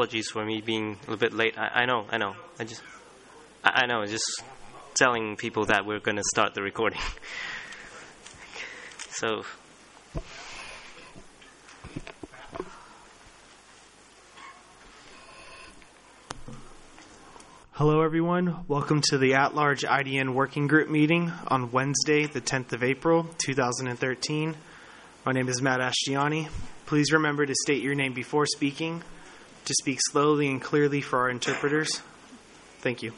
apologies for me being a little bit late. I know. I know. Just telling people that we're going to start the recording. So. Hello, everyone. Welcome to the At-Large IDN Working Group meeting on Wednesday, the 10th of April, 2013. My name is Matt Ashtiani. Please remember to state your name before speaking, to speak slowly and clearly for our interpreters. Thank you.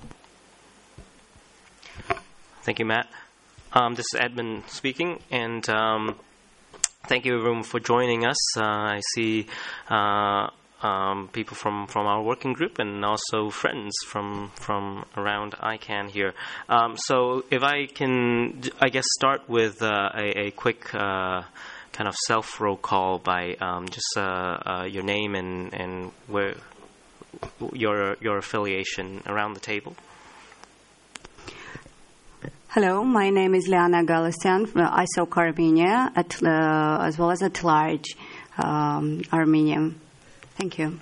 Thank you, Matt. This is Edmund speaking, and thank you, everyone, for joining us. I see people from our working group and also friends from around ICANN here. So if I can, I guess, start with a quick kind of self-roll call by just your name and where your affiliation around the table. Hello, my name is Liana Galasian from ISOC Armenia, as well as at large Armenia. Thank you.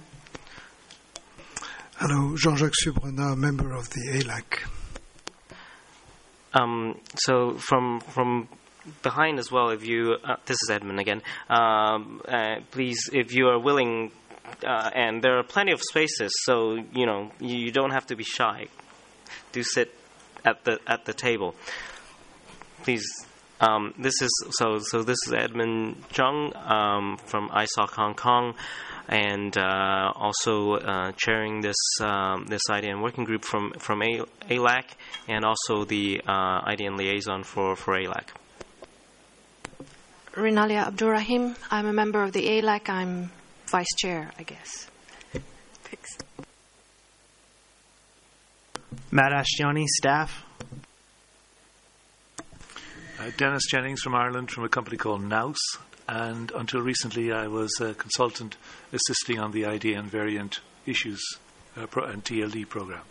Hello, Jean-Jacques Subrenat, member of the ALAC. So from behind as well, if you this is Edmund again. Please, if you are willing, and there are plenty of spaces, so you don't have to be shy. Do sit at the table, please. This is Edmund Chung from ISOC Hong Kong, and also chairing this IDN working group from ALAC, and also the IDN liaison for ALAC. Rinalia Abdurrahim. I'm a member of the ALAC. I'm vice chair, I guess. Thanks. Matt Ashtiani, staff. Dennis Jennings from Ireland, from a company called Nous, and until recently I was a consultant assisting on the IDN variant issues and TLD program.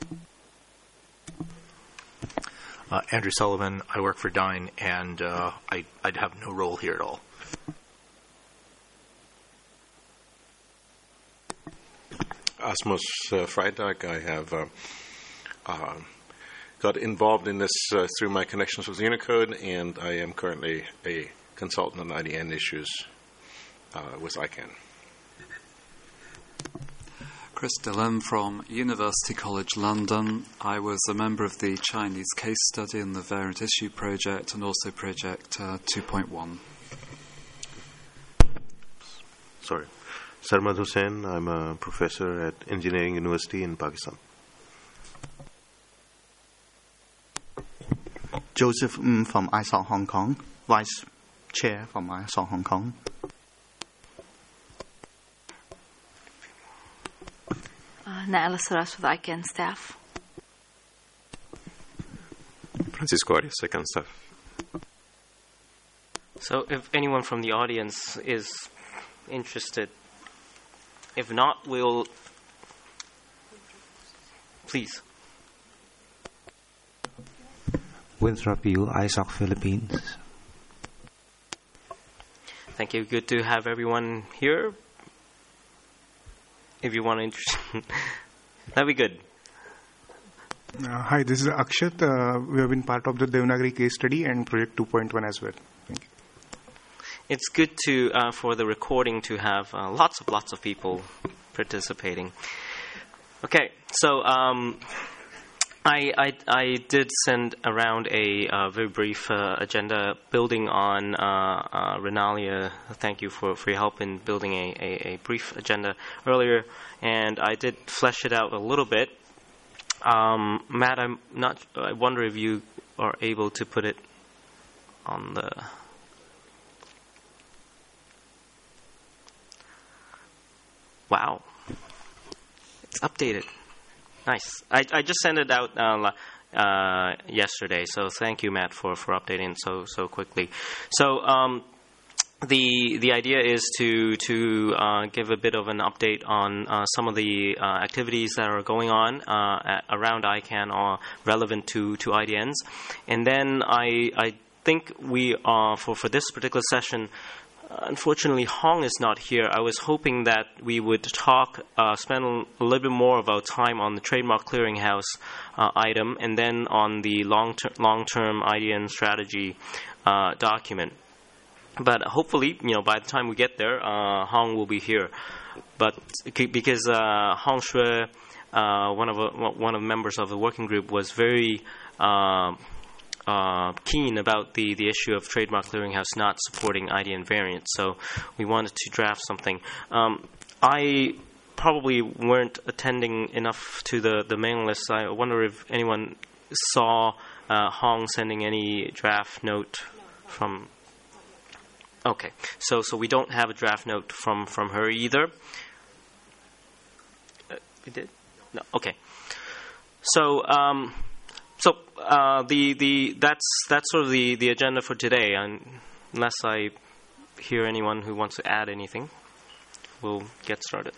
Andrew Sullivan, I work for Dyn, and I'd have no role here at all. Asmus Freitag, I have got involved in this through my connections with Unicode, and I am currently a consultant on IDN issues with ICANN. Chris Dillon from University College London. I was a member of the Chinese case study and the variant issue project, and also project 2.1. Sorry. Sarmad Hussain, I'm a professor at Engineering University in Pakistan. Joseph from ISOC Hong Kong, Vice Chair from ISOC Hong Kong. Naila Saras with ICANN staff. Francisco Arias, second staff. So if anyone from the audience is interested, if not, we'll... Please. Winthrop Yu, ISOC Philippines. Thank you. Good to have everyone here. If you want to introduce, that'd be good. Hi, this is Akshat. We have been part of the Devanagari case study and project 2.1 as well. Thank you. It's good to for the recording to have lots of people participating. Okay, so I did send around a very brief agenda building on Renalia. Thank you for your help in building a brief agenda earlier, and I did flesh it out a little bit. Matt, I wonder if you are able to put it on the... Wow. It's updated. Nice. I just sent it out yesterday, so thank you, Matt, for updating so quickly. So the idea is to give a bit of an update on some of the activities that are going on around ICANN or relevant to IDNs, and then I think we are for this particular session. unfortunately, Hong is not here. I was hoping that we would spend a little bit more of our time on the Trademark Clearinghouse item, and then on the long-term IDN strategy document. But hopefully, by the time we get there, Hong will be here. But because Hong Shui, one of the members of the working group, was very keen about the issue of Trademark Clearinghouse not supporting IDN variants, so we wanted to draft something. I probably weren't attending enough to the mailing list. I wonder if anyone saw Hong sending any draft note from... Okay, so we don't have a draft note from her either. We did? No. Okay. So that's sort of the agenda for today. And unless I hear anyone who wants to add anything, we'll get started.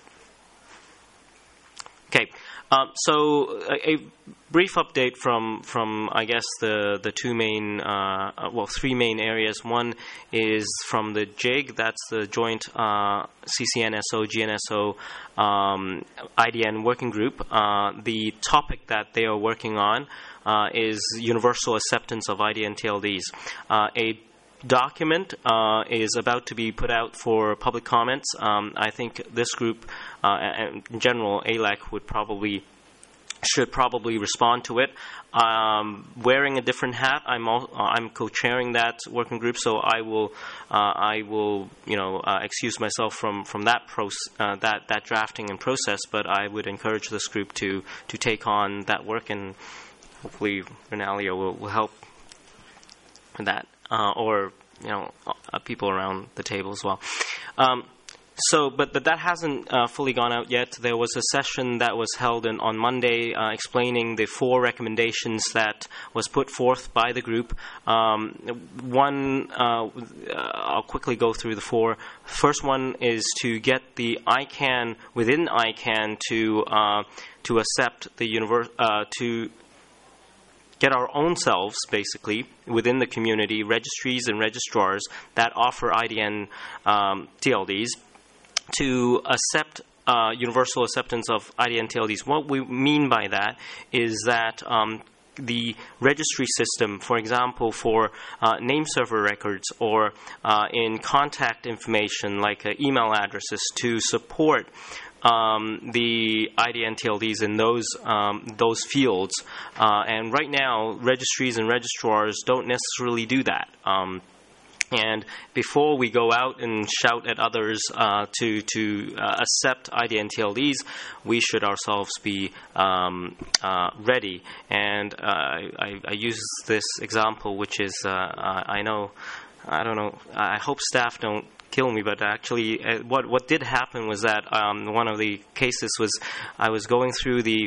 Okay. So a brief update from I guess the two main three main areas. One is from the JIG, that's the Joint CCNSO GNSO IDN working group. The topic that they are working on is universal acceptance of IDN TLDs. A document is about to be put out for public comments. I think this group, and in general, ALAC should probably respond to it. Wearing a different hat, I'm co-chairing that working group, so I will excuse myself from that drafting and process. But I would encourage this group to take on that work, and hopefully Renalia will help with that. Or people around the table as well. But that hasn't fully gone out yet. There was a session that was held on Monday explaining the 4 recommendations that was put forth by the group. I'll quickly go through the 4. First one is to get the ICANN within ICANN to accept the to get our own selves, basically, within the community, registries and registrars that offer IDN TLDs, to accept universal acceptance of IDN TLDs. What we mean by that is that the registry system, for example, for name server records or in contact information like email addresses, to support the IDN TLDs in those fields. And right now, registries and registrars don't necessarily do that. And before we go out and shout at others to accept IDN TLDs, we should ourselves be ready. And I use this example, which is I hope staff don't kill me, but actually what did happen was that one of the cases was I was going through the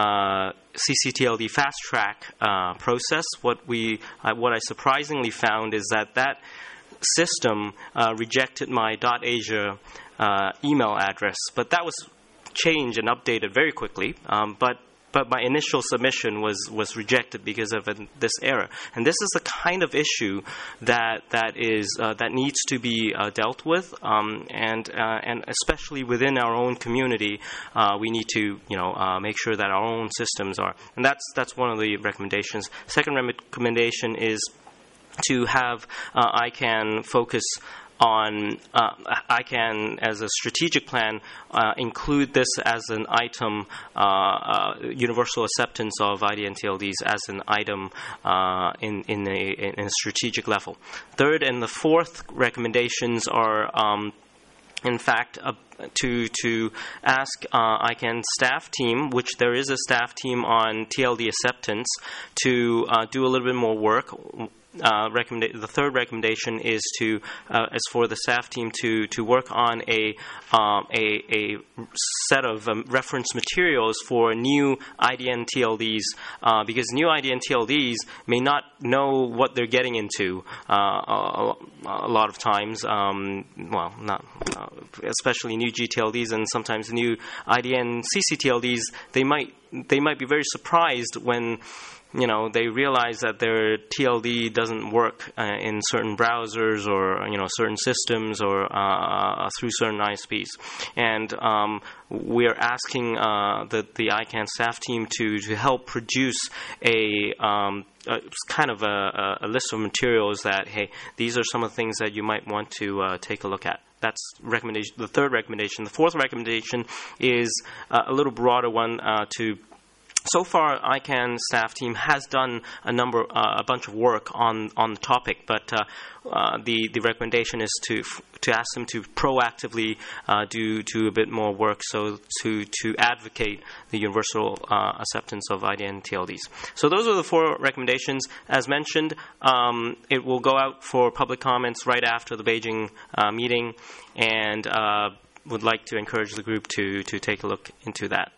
CCTLD fast track process. What I surprisingly found is that system rejected my .asia email address, but that was changed and updated very quickly. But my initial submission was rejected because of this error, and this is the kind of issue that needs to be dealt with, and especially within our own community, we need to make sure that our own systems are, and that's one of the recommendations. Second recommendation is to have ICANN focus on ICANN as a strategic plan, include this as an item, universal acceptance of IDN TLDs as an item in a strategic level. Third and the fourth recommendations are, in fact, to ask ICANN staff team, which there is a staff team on TLD acceptance, to do a little bit more work. The third recommendation is for the staff team to work on a set of reference materials for new IDN TLDs, because new IDN TLDs may not know what they're getting into a lot of times. Not especially new GTLDs and sometimes new IDN CCTLDs. They might be very surprised when they realize that their TLD doesn't work in certain browsers or certain systems or through certain ISPs, and we are asking the ICANN staff team to help produce a kind of a list of materials that, hey, these are some of the things that you might want to take a look at. That's recommendation. The third recommendation. The fourth recommendation is a little broader one So far, ICANN staff team has done a bunch of work on the topic, but the recommendation is to ask them to proactively do a bit more work, so to advocate the universal acceptance of IDN TLDs. So those are the four recommendations. As mentioned, it will go out for public comments right after the Beijing meeting, and would like to encourage the group to take a look into that.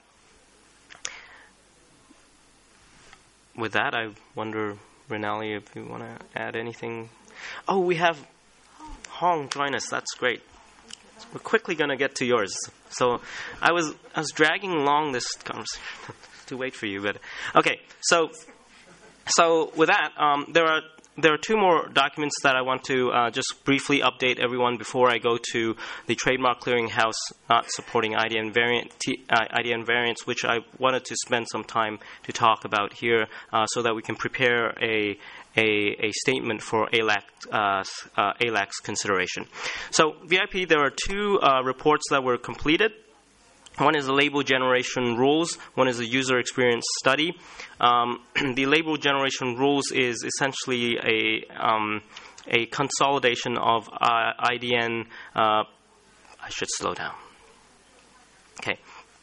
With that, I wonder, Renali, if you want to add anything. Oh, we have Hong join us. That's great. We're quickly going to get to yours. So I was dragging along this conversation to wait for you, but okay. So with that, there are two more documents that I want to just briefly update everyone before I go to the Trademark Clearinghouse not supporting IDN variants, which I wanted to spend some time to talk about here, so that we can prepare a statement for ALAC's consideration. So VIP, there are two reports that were completed. One is the label generation rules. One is the user experience study. The label generation rules is essentially a consolidation of IDN. I should slow down. Okay.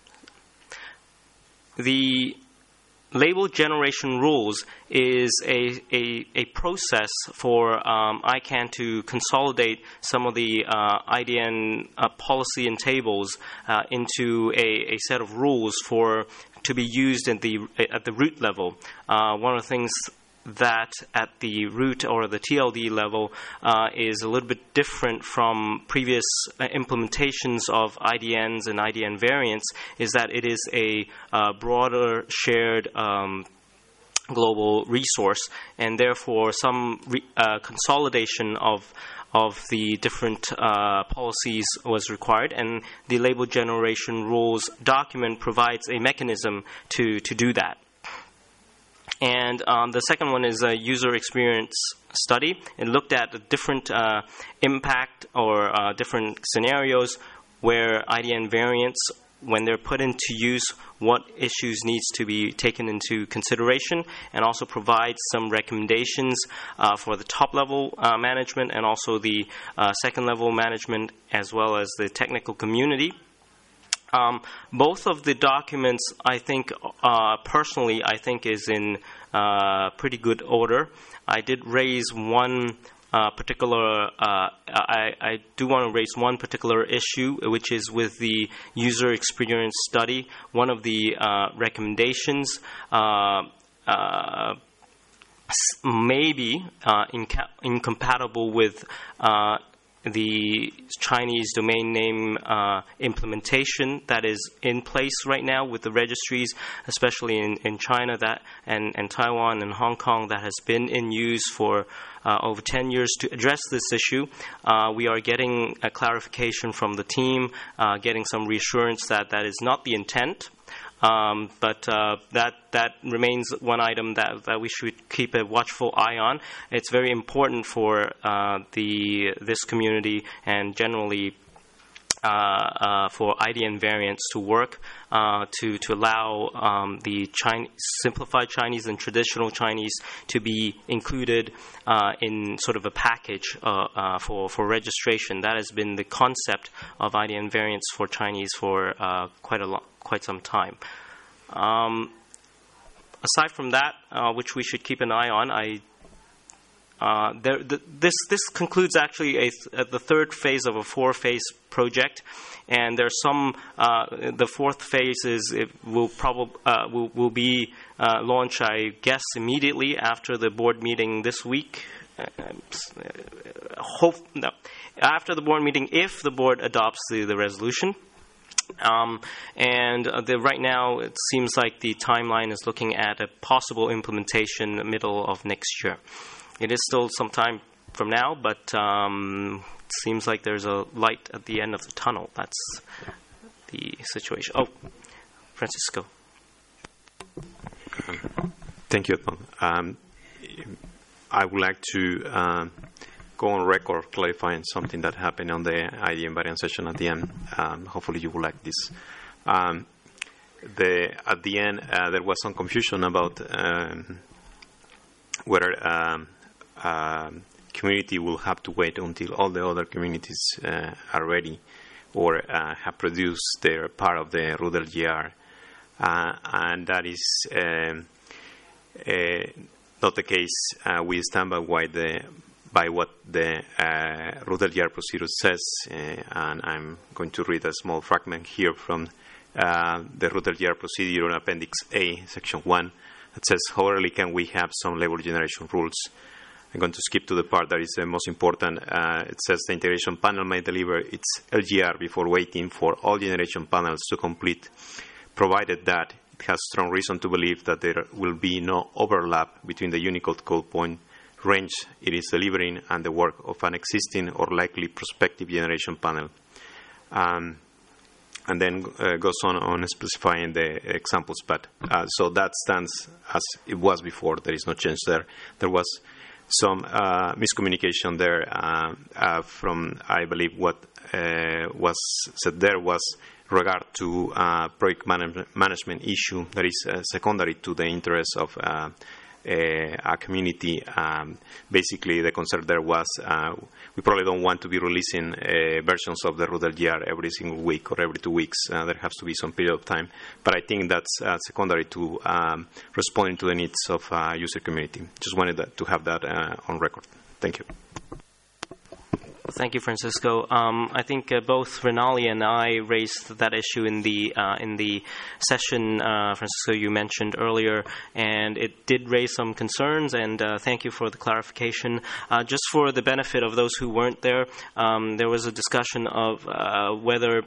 The label generation rules is a process for ICANN to consolidate some of the IDN policy and tables into a set of rules to be used at the root level. One of the things that at the root or the TLD level is a little bit different from previous implementations of IDNs and IDN variants is that it is a broader shared global resource, and therefore some consolidation of the different policies was required, and the label generation rules document provides a mechanism to do that. And the second one is a user experience study. It looked at the different impact or different scenarios where IDN variants, when they're put into use, what issues needs to be taken into consideration, and also provide some recommendations for the top-level management and also the second-level management, as well as the technical community. Both of the documents, I think, personally, I think is in pretty good order. I did raise one particular. I do want to raise one particular issue, which is with the user experience study. One of the recommendations may be incompatible with the Chinese domain name implementation that is in place right now with the registries, especially in China and Taiwan and Hong Kong, that has been in use for over 10 years. To address this issue, we are getting a clarification from the team, getting some reassurance that that is not the intent. But that remains one item that we should keep a watchful eye on. It's very important for this community and generally for IDN variants to work to allow the simplified Chinese and traditional Chinese to be included in sort of a package for registration. That has been the concept of IDN variants for Chinese for quite some time. Aside from that, which we should keep an eye on, this concludes actually the third phase of a four-phase project, and there's some. The fourth phase will be launched, I guess, immediately after the board meeting this week. After the board meeting, if the board adopts the resolution. Right now, it seems like the timeline is looking at a possible implementation middle of next year. It is still some time from now, but it seems like there's a light at the end of the tunnel. That's the situation. Oh, Francisco. Thank you, Tom. I would like to go on record clarifying something that happened on the IDN variant session at the end. Hopefully you will like this. At the end, there was some confusion about whether community will have to wait until all the other communities are ready or have produced their part of the RUDEL-GR. And that is not the case. We stand by what the RUDEL-GR procedure says, and I'm going to read a small fragment here from the RUDEL-GR procedure, Appendix A, Section 1, that says, how early can we have some label generation rules? I'm going to skip to the part that is the most important. It says the integration panel may deliver its LGR before waiting for all generation panels to complete, provided that it has strong reason to believe that there will be no overlap between the Unicode code point range it is delivering and the work of an existing or likely prospective generation panel. And then goes on specifying the examples. But so that stands as it was before. There is no change there. There was some miscommunication there from, I believe, what was said there was regard to project management issue that is secondary to the interest of a community. Basically, the concern there was we probably don't want to be releasing versions of the RUDEL-GR every single week or every 2 weeks. There has to be some period of time. But I think that's secondary to responding to the needs of user community. Just wanted to have that on record. Thank you. Thank you, Francisco. I think both Renali and I raised that issue in the session, Francisco, you mentioned earlier, and it did raise some concerns, and thank you for the clarification. Just for the benefit of those who weren't there, there was a discussion of whether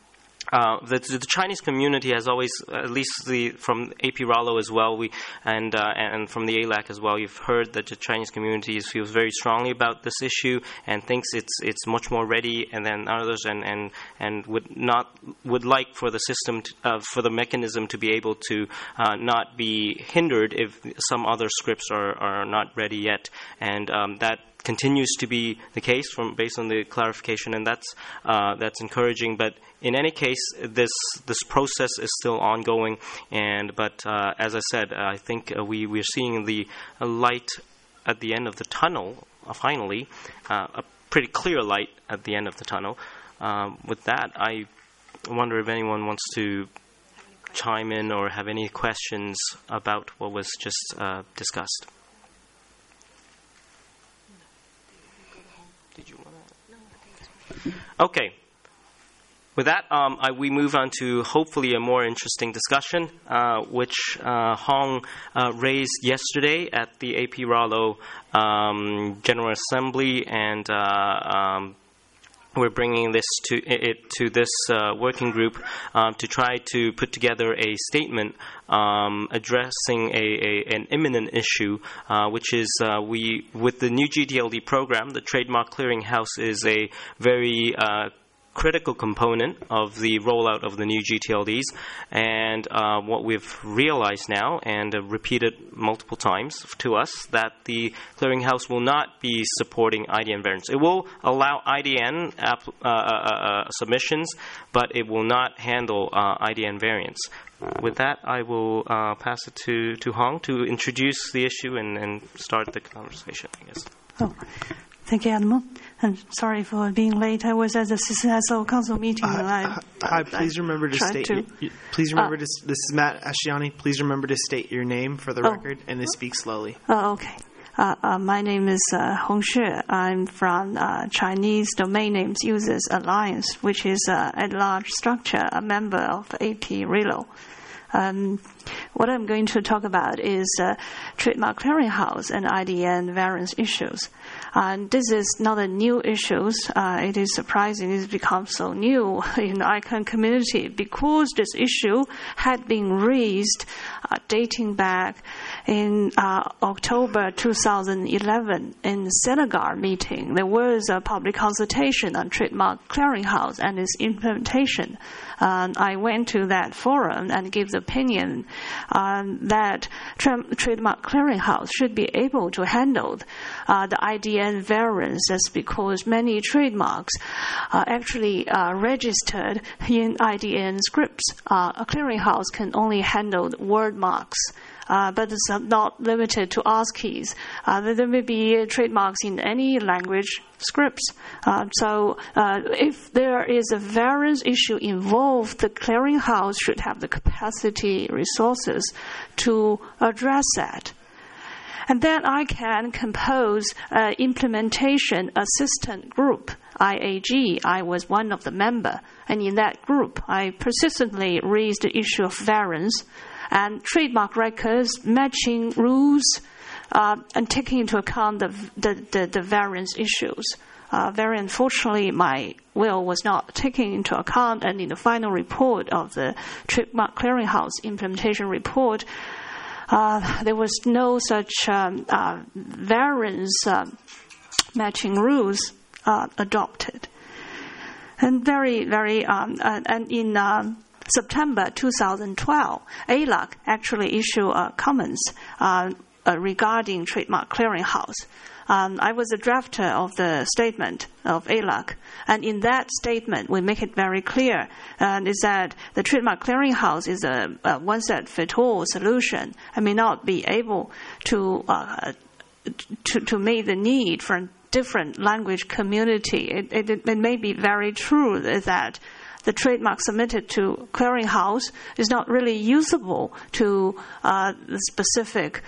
the Chinese community has always, at least from AP Rallo as well, and from the ALAC as well, you've heard that the Chinese community feels very strongly about this issue and thinks it's much more ready than others, and would like for the system for the mechanism to be able to not be hindered if some other scripts are not ready yet, and that continues to be the case based on the clarification, and that's encouraging. But in any case, this process is still ongoing, but as I said, I think we're seeing the light at the end of the tunnel. Finally, a pretty clear light at the end of the tunnel. With that, I wonder if anyone wants to chime in or have any questions about what was just discussed. Okay. With that, we move on to hopefully a more interesting discussion, which Hong raised yesterday at the AP Rallo General Assembly, and we're bringing this to this working group to try to put together a statement addressing an imminent issue, which is with the new GTLD program, the Trademark Clearinghouse is a very critical component of the rollout of the new GTLDs, and what we've realized now and repeated multiple times to us, that the clearinghouse will not be supporting IDN variants. It will allow IDN submissions, but it will not handle IDN variants. With that, I will pass it to Hong to introduce the issue and start the conversation, I guess. Oh. Thank you, Admiral. I'm sorry for being late. I was at the CSO Council meeting. Hi, please remember to state. Please remember to. This is Matt Ashtiani. Please remember to state your name for the record and to speak slowly. Okay. My name is Hong Shi. I'm from Chinese Domain Names Users Alliance, which is a large structure, a member of AP Rallo. What I'm going to talk about is trademark clearinghouse and IDN variance issues. And this is not a new issue. It is surprising it's become so new in the ICANN community because this issue had been raised dating back in October 2011 in the Senegal meeting. There was a public consultation on trademark clearinghouse and its implementation. I went to that forum and gave the opinion that trademark clearinghouse should be able to handle the IDN variances because many trademarks are actually registered in IDN scripts. A clearinghouse can only handle word marks. But it's not limited to ASCIIs. There may be trademarks in any language scripts. So if there is a variance issue involved, the clearinghouse should have the capacity, resources to address that. And then I can compose an implementation assistant group, IAG. I was one of the members. And in that group, I persistently raised the issue of variance and trademark records, matching rules, and taking into account the variance issues. Very unfortunately, my will was not taken into account, and in the final report of the trademark clearinghouse implementation report, there was no such variance matching rules adopted. And and in September 2012, ALAC actually issued comments regarding trademark clearinghouse. I was a drafter of the statement of ALAC, and in that statement, we make it very clear is that the trademark clearinghouse is a one-size-fits-all solution and may not be able to meet the need for different language community. It may be very true that the trademark submitted to clearinghouse is not really usable to the specific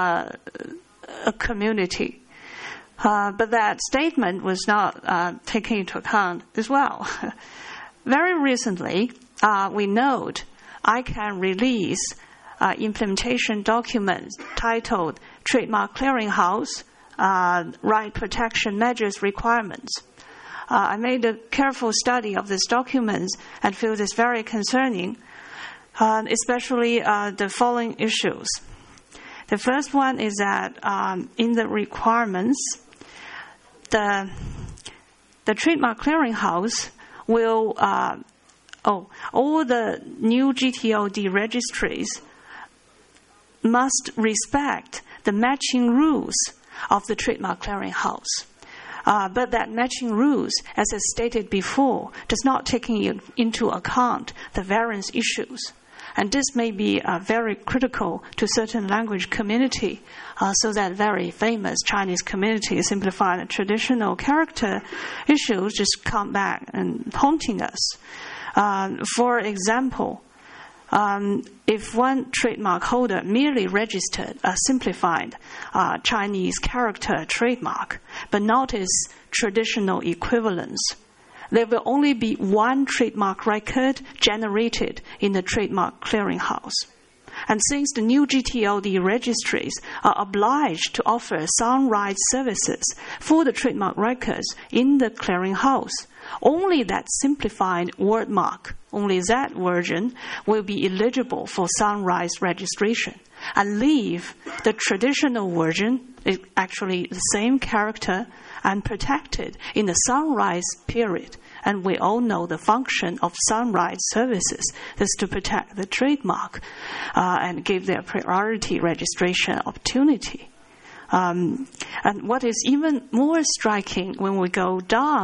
community. But that statement was not taken into account as well. Very recently, we note ICANN release implementation document titled Trademark Clearinghouse Right Protection Measures Requirements. I made a careful study of this document and feel this very concerning, especially the following issues. The first one is that in the requirements, the trademark clearinghouse will all the new GTLD registries must respect the matching rules of the trademark clearinghouse. But that matching rules, as I stated before, does not take into account the variance issues. And this may be very critical to certain language community, so that very famous Chinese community simplifying the traditional character issues just come back and haunting us. For example, if one trademark holder merely registered a simplified Chinese character trademark, but not its traditional equivalents, there will only be one trademark record generated in the trademark clearinghouse. And since the new GTLD registries are obliged to offer sound rights services for the trademark records in the clearinghouse, only that simplified word mark, only that version, will be eligible for sound rights registration, and leave the traditional version, actually the same character, and protected in the sound rights period. And we all know the function of sound rights services is to protect the trademark and give their priority registration opportunity. And what is even more striking when we go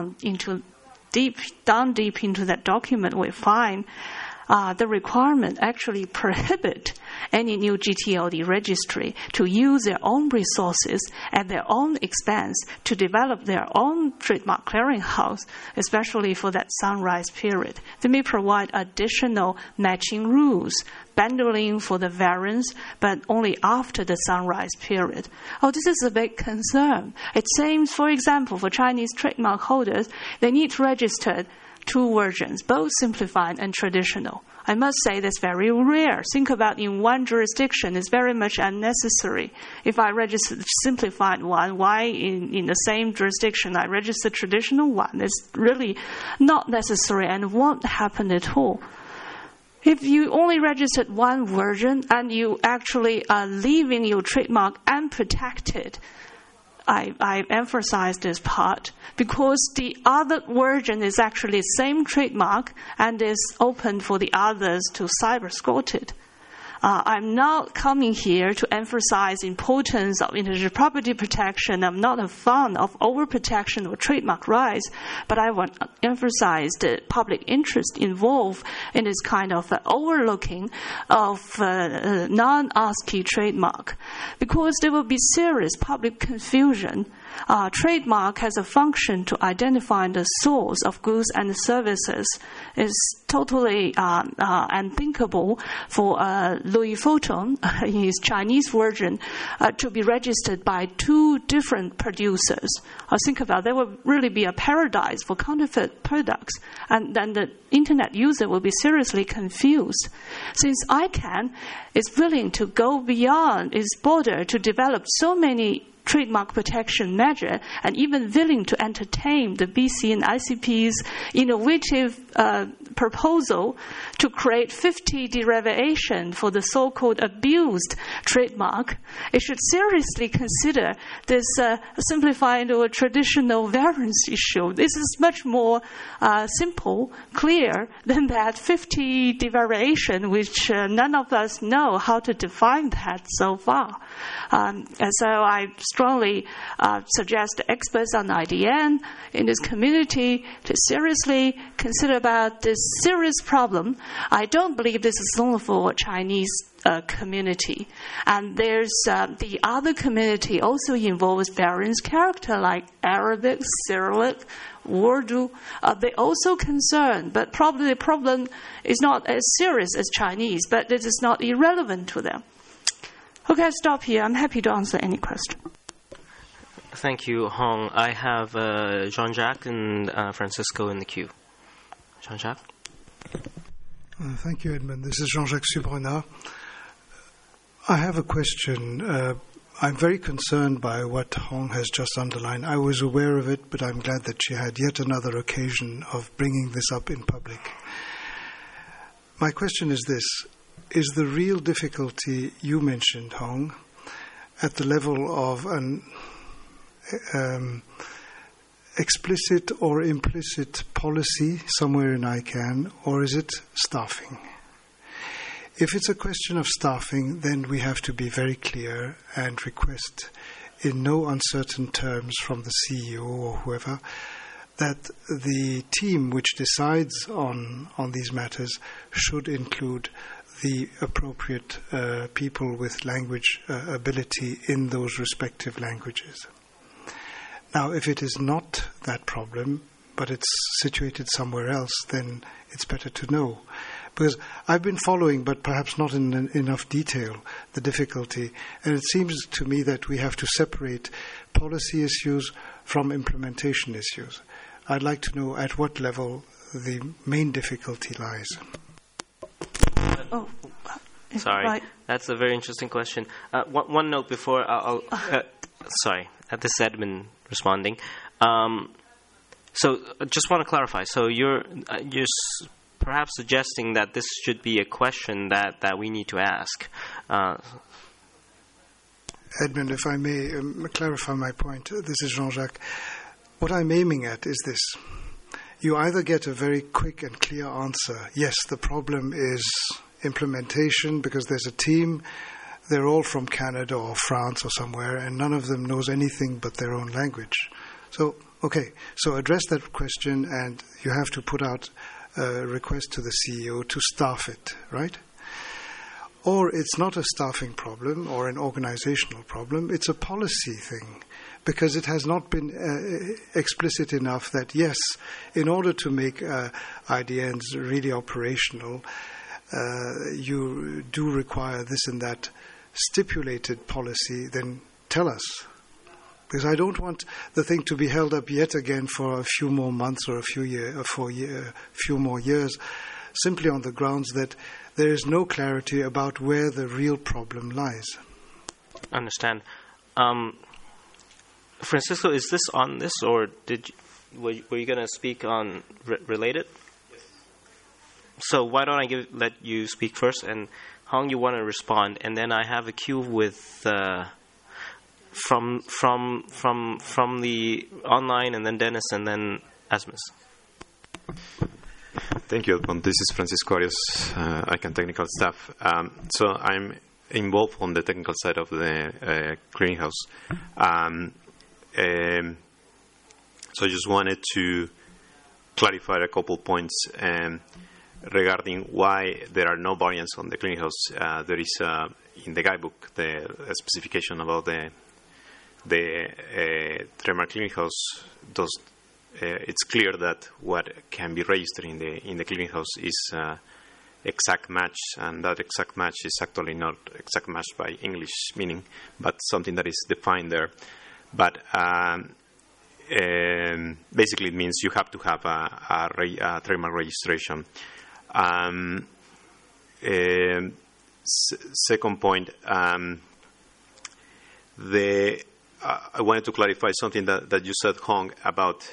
deep into that document, we find the requirement actually prohibit any new GTLD registry to use their own resources at their own expense to develop their own trademark clearinghouse, especially for that sunrise period. They may provide additional matching rules, bundling for the variance, but only after the sunrise period. This is a big concern. It seems, for example, for Chinese trademark holders, they need to register two versions, both simplified and traditional. I must say that's very rare. Think about in one jurisdiction, it's very much unnecessary. If I register the simplified one, why in the same jurisdiction I register traditional one? It's really not necessary and won't happen at all. If you only registered one version and you actually are leaving your trademark unprotected, I emphasize this part because the other version is actually the same trademark and is open for the others to cyber-squat it. I'm not coming here to emphasize the importance of intellectual property protection. I'm not a fan of overprotection of trademark rights, but I want to emphasize the public interest involved in this kind of overlooking of non-ASCII trademark, because there will be serious public confusion. Trademark has a function to identify the source of goods and services. It's totally unthinkable for Louis Vuitton, in his Chinese version, to be registered by two different producers. Think about there will really be a paradise for counterfeit products, and then the internet user will be seriously confused. Since ICANN is willing to go beyond its border to develop so many trademark protection measure and even willing to entertain the BC and ICP's innovative proposal to create 50 derivation for the so-called abused trademark, it should seriously consider this simplified or traditional variance issue. This is much more simple, clear than that 50 derivation, which none of us know how to define that so far. And so I strongly suggest the experts on IDN in this community to seriously consider about this serious problem. I don't believe this is only for Chinese community. And there's the other community also involves variance character like Arabic, Cyrillic, Urdu. They also concerned, but probably the problem is not as serious as Chinese, but it is not irrelevant to them. Okay, I'll stop here. I'm happy to answer any question. Thank you, Hong. I have Jean-Jacques and Francisco in the queue. Jean-Jacques? Thank you, Edmund. This is Jean-Jacques Subrenat. I have a question. I'm very concerned by what Hong has just underlined. I was aware of it, but I'm glad that she had yet another occasion of bringing this up in public. My question is this. Is the real difficulty you mentioned, Hong, at the level of an explicit or implicit policy somewhere in ICANN, or is it staffing? If it's a question of staffing, then we have to be very clear and request in no uncertain terms from the CEO or whoever that the team which decides on these matters should include the appropriate people with language ability in those respective languages. Now, if it is not that problem, but it's situated somewhere else, then it's better to know. Because I've been following, but perhaps not in enough detail, the difficulty. And it seems to me that we have to separate policy issues from implementation issues. I'd like to know at what level the main difficulty lies. Oh, sorry. Right. That's a very interesting question. One note before sorry, this is Edmund responding. So just want to clarify. So you're perhaps suggesting that this should be a question that we need to ask. Edmund, if I may clarify my point, this is Jean-Jacques. What I'm aiming at is this. You either get a very quick and clear answer. Yes, the problem is implementation because there's a team. They're all from Canada or France or somewhere, and none of them knows anything but their own language. So, okay, so address that question, and you have to put out a request to the CEO to staff it, right? Or it's not a staffing problem or an organizational problem, it's a policy thing, because it has not been explicit enough that, yes, in order to make IDNs really operational, you do require this and that stipulated policy, then tell us. Because I don't want the thing to be held up yet again for a few more months or a few more years, simply on the grounds that there is no clarity about where the real problem lies. Understand. Francisco, is this on this, or were you going to speak on related? Yes. So why don't I let you speak first, and Hong, you want to respond, and then I have a queue with from the online, and then Dennis, and then Asmus. Thank you, Edmond. This is Francisco Arias, ICANN technical staff. So I'm involved on the technical side of the clearinghouse. So I just wanted to clarify a couple points regarding why there are no variants on the clearinghouse. There is in the guidebook the specification about the trademark clearinghouse. It's clear that what can be registered in the clearinghouse is exact match, and that exact match is actually not exact match by English meaning, but something that is defined there. But basically, it means you have to have a trademark registration. Second point, I wanted to clarify something that you said, Hong, about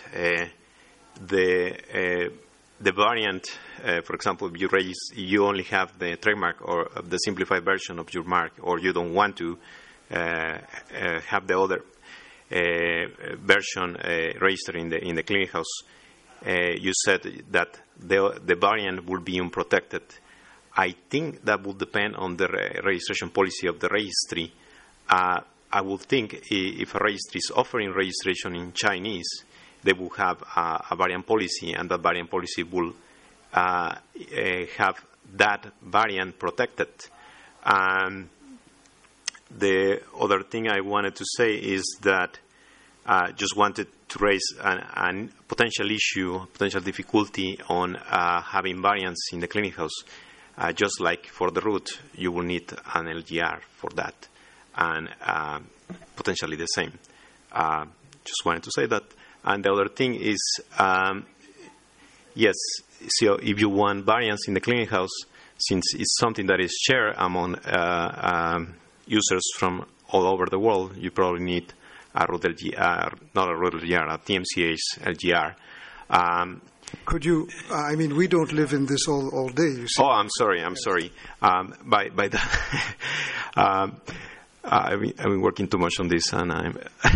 the variant. For example, if you only have the trademark or the simplified version of your mark, or you don't want to have the other version registered in the clearinghouse. You said that the variant will be unprotected. I think that will depend on the registration policy of the registry. I would think if a registry is offering registration in Chinese, they will have a variant policy, and that variant policy will have that variant protected. The other thing I wanted to say is that I just wanted to raise a potential issue, potential difficulty on having variants in the clearinghouse. Just like for the root, you will need an LGR for that, and potentially the same. Just wanted to say that. And the other thing is, yes, so if you want variants in the clearinghouse, since it's something that is shared among users from all over the world, you probably need a root LGR, not a root LGR, a TMCH LGR. Could you? I mean, we don't live in this all day. You see. Oh, I'm sorry. By that, I've been working too much on this, and I'm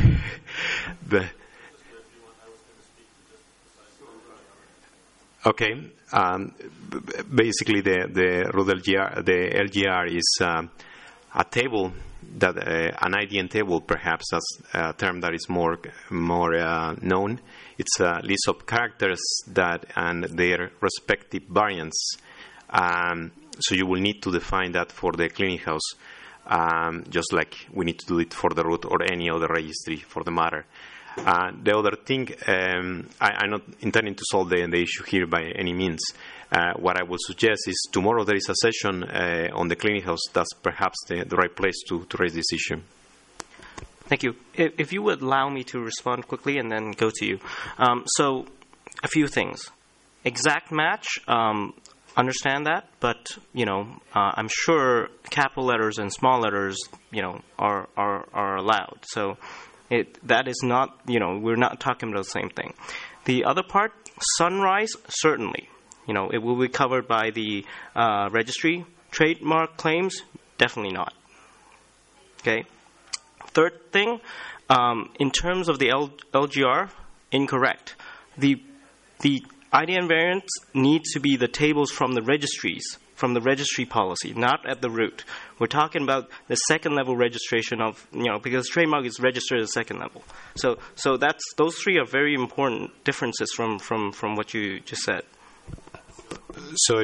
Okay. Basically, the root LGR, the LGR is a table that an IDN table, perhaps that's a term that is more known. It's a list of characters and their respective variants. So you will need to define that for the clearinghouse, just like we need to do it for the root or any other registry for the matter. The other thing, I'm not intending to solve the issue here by any means. What I would suggest is tomorrow there is a session on the clearinghouse. That's perhaps the right place to raise this issue. Thank you. If you would allow me to respond quickly and then go to you. So, a few things. Exact match, understand that, but, I'm sure capital letters and small letters, are allowed. So, that is not, we're not talking about the same thing. The other part, sunrise, certainly. It will be covered by the registry. Trademark claims, definitely not. Okay. Third thing, in terms of the LGR, incorrect. The IDN variants need to be the tables from the registries, from the registry policy, not at the root. We're talking about the second level registration of, because trademark is registered at the second level. So those three are very important differences from what you just said. So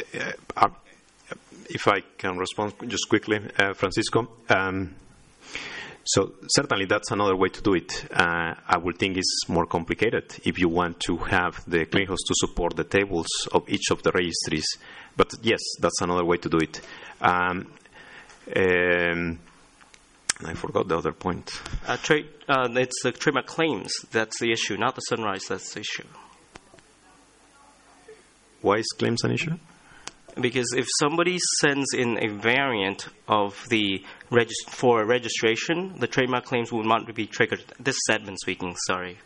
if I can respond just quickly, Francisco. So certainly that's another way to do it. I would think it's more complicated if you want to have the clearinghouse to support the tables of each of the registries. But yes, that's another way to do it. I forgot the other point. It's the trademark claims that's the issue, not the Sunrise that's the issue. Why is claims an issue? Because if somebody sends in a variant of the for a registration, the trademark claims will not be triggered. This is Edmund speaking, sorry.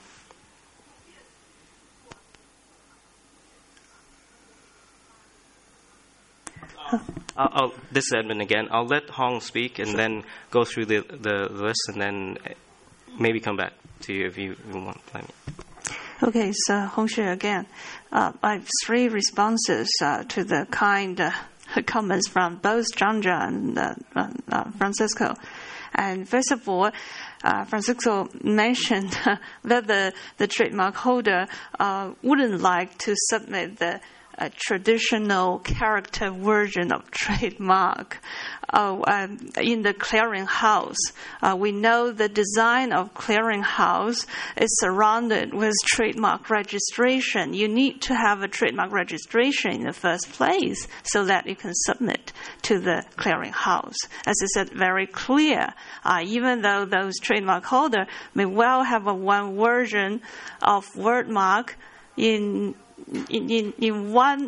This is Edmund again. I'll let Hong speak and then go through the list and then maybe come back to you if you want. Okay, so Hong Xue again. I have three responses to the kind comments from both Zhangzha and Francisco. And first of all, Francisco mentioned that the trademark holder wouldn't like to submit the traditional character version of trademark in the clearinghouse. We know the design of clearinghouse is surrounded with trademark registration. You need to have a trademark registration in the first place so that you can submit to the clearinghouse. As I said, very clear. Even though those trademark holder may well have one version of wordmark in one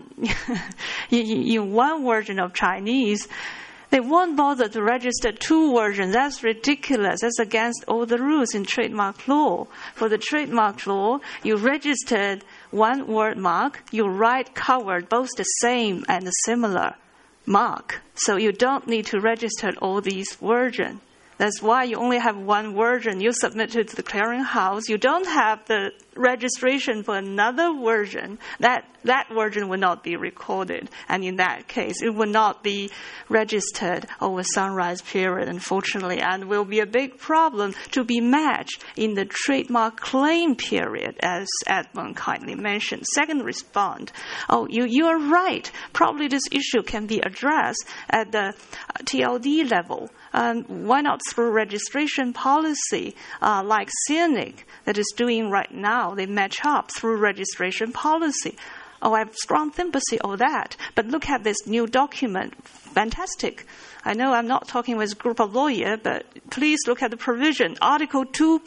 version of Chinese, they won't bother to register two versions. That's ridiculous. That's against all the rules in trademark law. For the trademark law, you registered one word mark, you right covered both the same and the similar mark. So you don't need to register all these versions. That's why you only have one version. You submit it to the clearinghouse. You don't have the registration for another version. That version will not be recorded. And in that case, it will not be registered over Sunrise period, unfortunately, and will be a big problem to be matched in the trademark claim period, as Edmund kindly mentioned. Second response, you are right. Probably this issue can be addressed at the TLD level. Why not through registration policy like CNIC that is doing right now? They match up through registration policy. I have strong sympathy of that. But look at this new document. Fantastic. I know I'm not talking with a group of lawyers, but please look at the provision. Article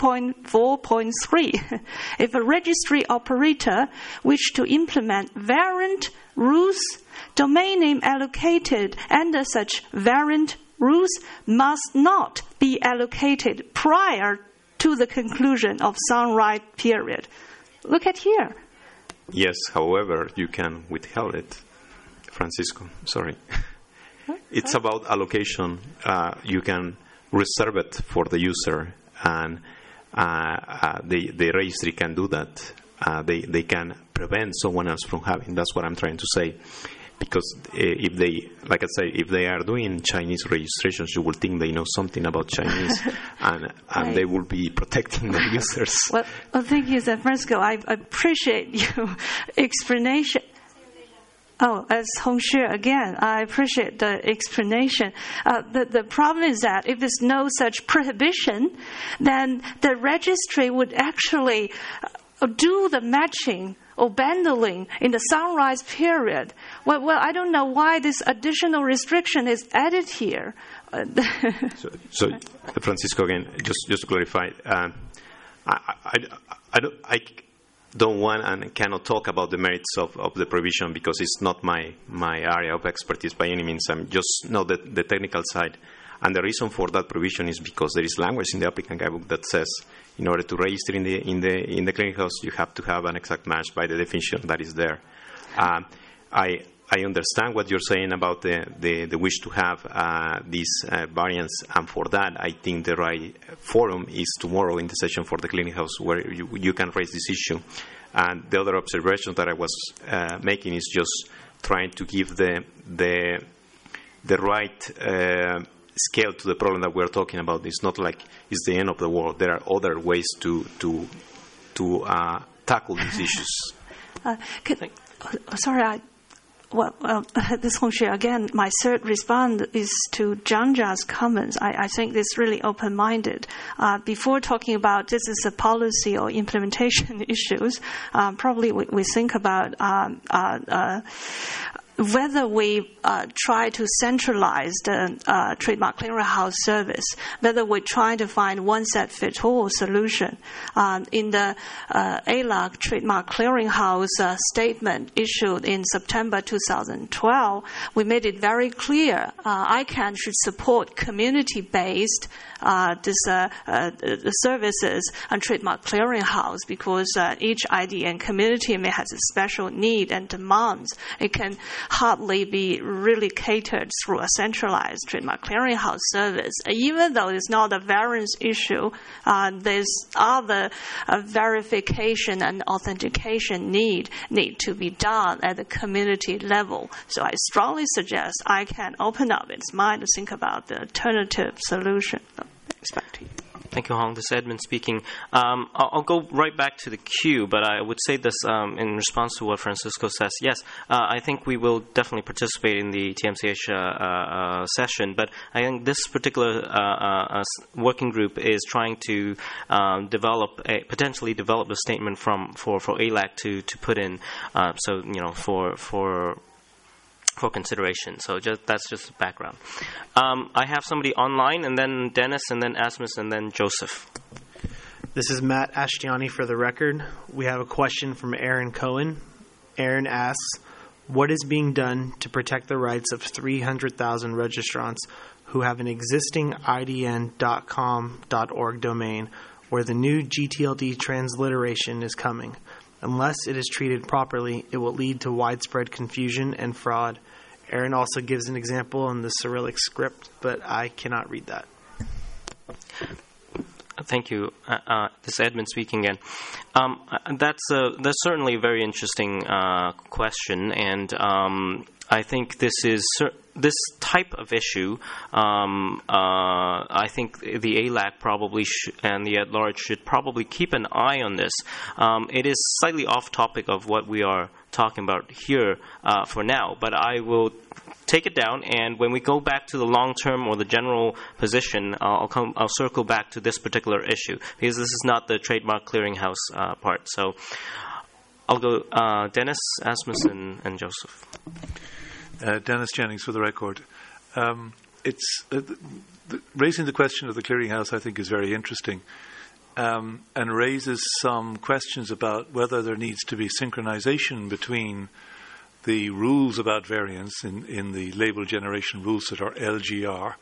2.4.3. If a registry operator wish to implement variant rules, domain name allocated under such variant rules must not be allocated prior to the conclusion of Sunrise period. Look at here. Yes, however, you can withhold it. Francisco, sorry. It's about allocation. You can reserve it for the user, and the registry can do that. They can prevent someone else from having. That's what I'm trying to say. Because if they are doing Chinese registrations, you will think they know something about Chinese, and right. They will be protecting the users. Well, thank you, Francisco. I appreciate your explanation. As Hong Xue again, I appreciate the explanation. The problem is that if there's no such prohibition, then the registry would actually do the matching or bundling in the Sunrise period. Well, I don't know why this additional restriction is added here. So, Francisco, again, just to clarify, I don't want and cannot talk about the merits of the provision because it's not my area of expertise by any means. I'm just know the technical side. And the reason for that provision is because there is language in the applicant guidebook that says in order to register in the clearinghouse, you have to have an exact match by the definition that is there. I understand what you're saying about the wish to have these variants, and for that, I think the right forum is tomorrow in the session for the clearinghouse where you can raise this issue. And the other observation that I was making is just trying to give the right scale to the problem that we're talking about. It's not like it's the end of the world. There are other ways to tackle these issues. This Hong Xue, again, my third response is to Zhangzha's comments. I think this is really open-minded. Before talking about this is a policy or implementation issues, probably we think about whether we try to centralize the trademark clearinghouse service, whether we try to find one-set-fits-all solution. In the ALAC trademark clearinghouse statement issued in September 2012, we made it very clear ICANN should support community-based services and trademark clearinghouse because each IDN community may have a special need and demands. It can hardly be really catered through a centralized trademark clearinghouse service. Even though it's not a variance issue, there's other verification and authentication need to be done at the community level. So I strongly suggest ICANN open up its mind to think about the alternative solution. Thank you, Hong. This is Edmund speaking. I'll go right back to the queue, but I would say this in response to what Francisco says. Yes, I think we will definitely participate in the TMCH session, but I think this particular working group is trying to potentially develop a statement for ALAC to put in. So for consideration. So that's just the background. I have somebody online, and then Dennis, and then Asmus, and then Joseph. This is Matt Ashtiani for the record. We have a question from Aaron Cohen. Aaron asks, what is being done to protect the rights of 300,000 registrants who have an existing idn.com.org domain where the new GTLD transliteration is coming? Unless it is treated properly, it will lead to widespread confusion and fraud. Aaron also gives an example in the Cyrillic script, but I cannot read that. Thank you. This is Edmund speaking again. That's certainly a very interesting question, and I think this type of issue. I think the ALAC probably and the at-large should probably keep an eye on this. It is slightly off topic of what we are talking about here for now, but I will take it down, and when we go back to the long-term or the general position, I'll circle back to this particular issue, because this is not the trademark clearinghouse part. So I'll go Dennis, Asmus, and Joseph. Dennis Jennings for the record. Raising the question of the clearinghouse, I think, is very interesting, and raises some questions about whether there needs to be synchronization between the rules about variance in the label generation rules that are LGR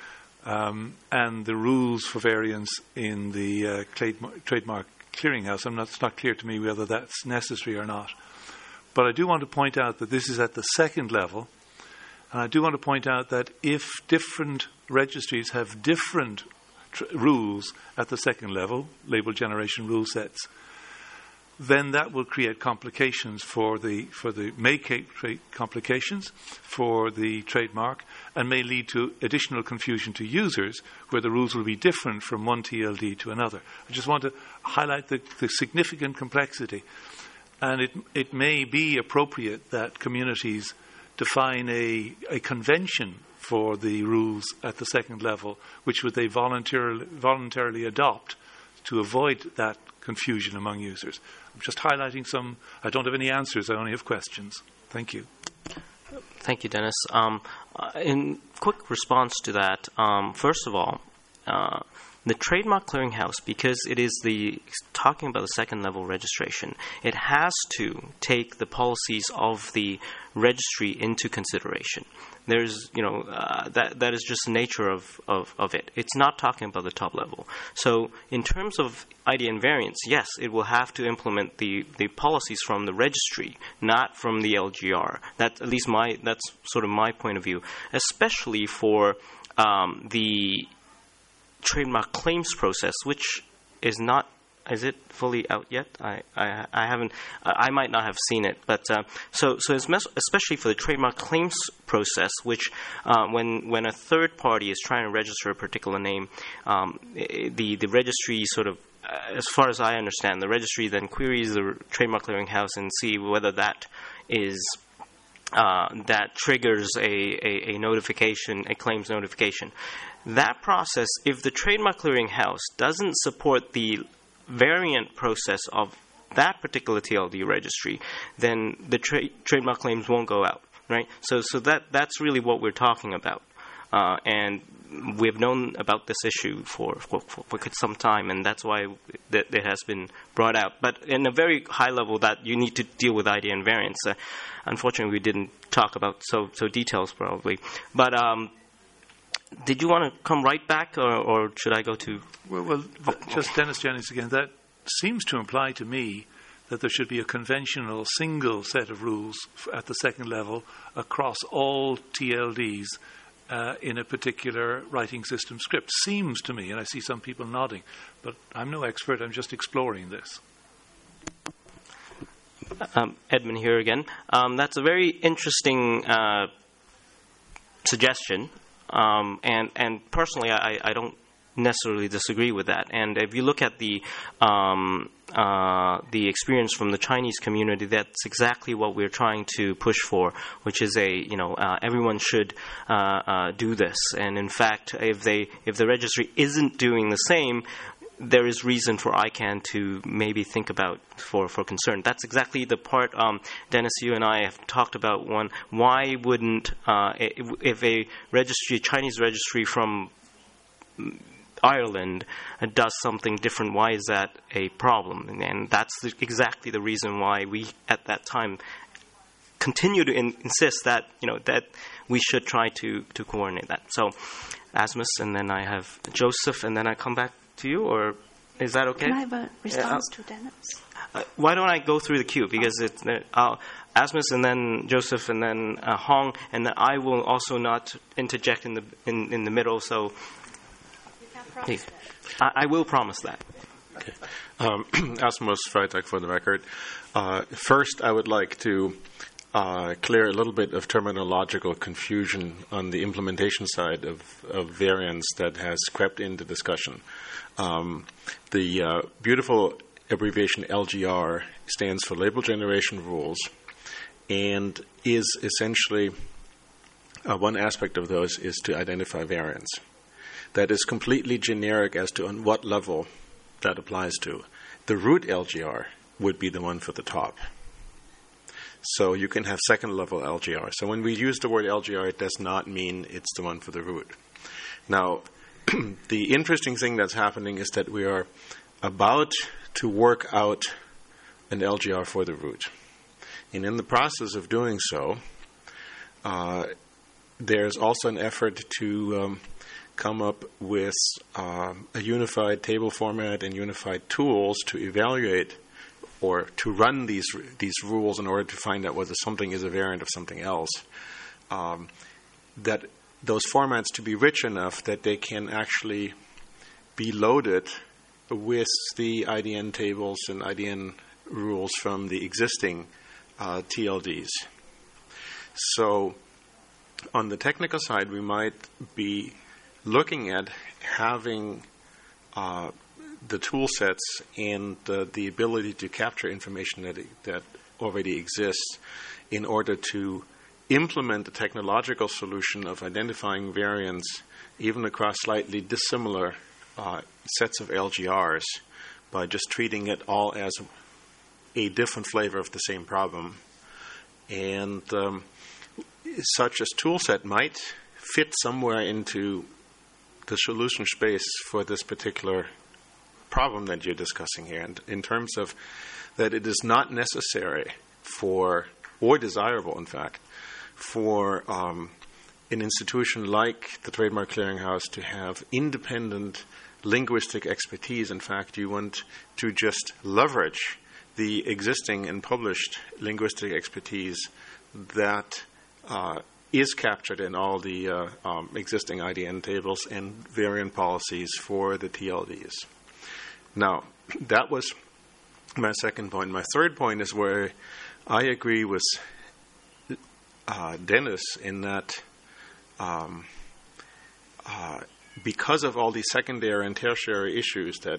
and the rules for variance in the trademark clearinghouse. It's not clear to me whether that's necessary or not. But I do want to point out that this is at the second level. And I do want to point out that if different registries have different rules at the second level, label generation rule sets, then that will create complications may create complications for the trademark and may lead to additional confusion to users where the rules will be different from one TLD to another. I just want to highlight the significant complexity. And it may be appropriate that communities define a convention for the rules at the second level, which would they voluntarily adopt to avoid that confusion among users. I'm just highlighting some. I don't have any answers. I only have questions. Thank you. Thank you, Dennis. In quick response to that, first of all, the Trademark Clearinghouse, because it is talking about the second level registration, it has to take the policies of the registry into consideration. There's, that is just the nature of it. It's not talking about the top level. So in terms of IDN variants, yes, it will have to implement the policies from the registry, not from the LGR. That's at least that's sort of my point of view, especially for the trademark claims process, which is not. Is it fully out yet? I haven't. I might not have seen it, but so especially for the trademark claims process, which when a third party is trying to register a particular name, the registry sort of, as far as I understand, the registry then queries the Trademark Clearinghouse and see whether that is that triggers a notification, a claims notification. That process, if the Trademark Clearinghouse doesn't support the variant process of that particular TLD registry, then the trademark claims won't go out. right? So that's really what we're talking about. And we've known about this issue for some time, and that's why it has been brought out. But in a very high level, that you need to deal with IDN variants. Unfortunately, we didn't talk about so details probably. But did you want to come right back, or should I go to? Well, just Dennis Jennings again. That seems to imply to me that there should be a conventional single set of rules at the second level across all TLDs. In a particular writing system script. Seems to me, and I see some people nodding, but I'm no expert, I'm just exploring this. Edmund here again. That's a very interesting suggestion, and personally I don't necessarily disagree with that. And if you look at the experience from the Chinese community, that's exactly what we're trying to push for, which is everyone should do this. And in fact, if the registry isn't doing the same, there is reason for ICANN to maybe think about for concern. That's exactly the part, Dennis, you and I have talked about. One, why wouldn't if a Chinese registry from Ireland does something different, why is that a problem? And that's exactly the reason why we, at that time, continue to insist that that we should try to coordinate that. So, Asmus, and then I have Joseph, and then I come back to you, or is that okay? Can I have a response to Dennis? Why don't I go through the queue? Because it's Asmus, and then Joseph, and then Hong, and then I will also not interject in the middle. So. Please. I will promise that. Okay. Asmus Freitag for the record. First, I would like to clear a little bit of terminological confusion on the implementation side of variants that has crept into discussion. The beautiful abbreviation LGR stands for Label Generation Rules, and is essentially one aspect of those is to identify variants. That is completely generic as to on what level that applies to. The root LGR would be the one for the top. So you can have second level LGR. So when we use the word LGR, it does not mean it's the one for the root. Now, the interesting thing that's happening is that we are about to work out an LGR for the root. And in the process of doing so, there's also an effort to come up with a unified table format and unified tools to evaluate or to run these rules in order to find out whether something is a variant of something else. That those formats to be rich enough that they can actually be loaded with the IDN tables and IDN rules from the existing TLDs. So on the technical side, we might be looking at having the tool sets and the ability to capture information that already exists in order to implement the technological solution of identifying variants even across slightly dissimilar sets of LGRs by just treating it all as a different flavor of the same problem. And such a tool set might fit somewhere into the solution space for this particular problem that you're discussing here, and in terms of that it is not necessary for, or desirable in fact, for an institution like the Trademark Clearinghouse to have independent linguistic expertise. In fact, you want to just leverage the existing and published linguistic expertise that is captured in all the existing IDN tables and variant policies for the TLDs. Now, that was my second point. My third point is where I agree with Dennis in that because of all these secondary and tertiary issues that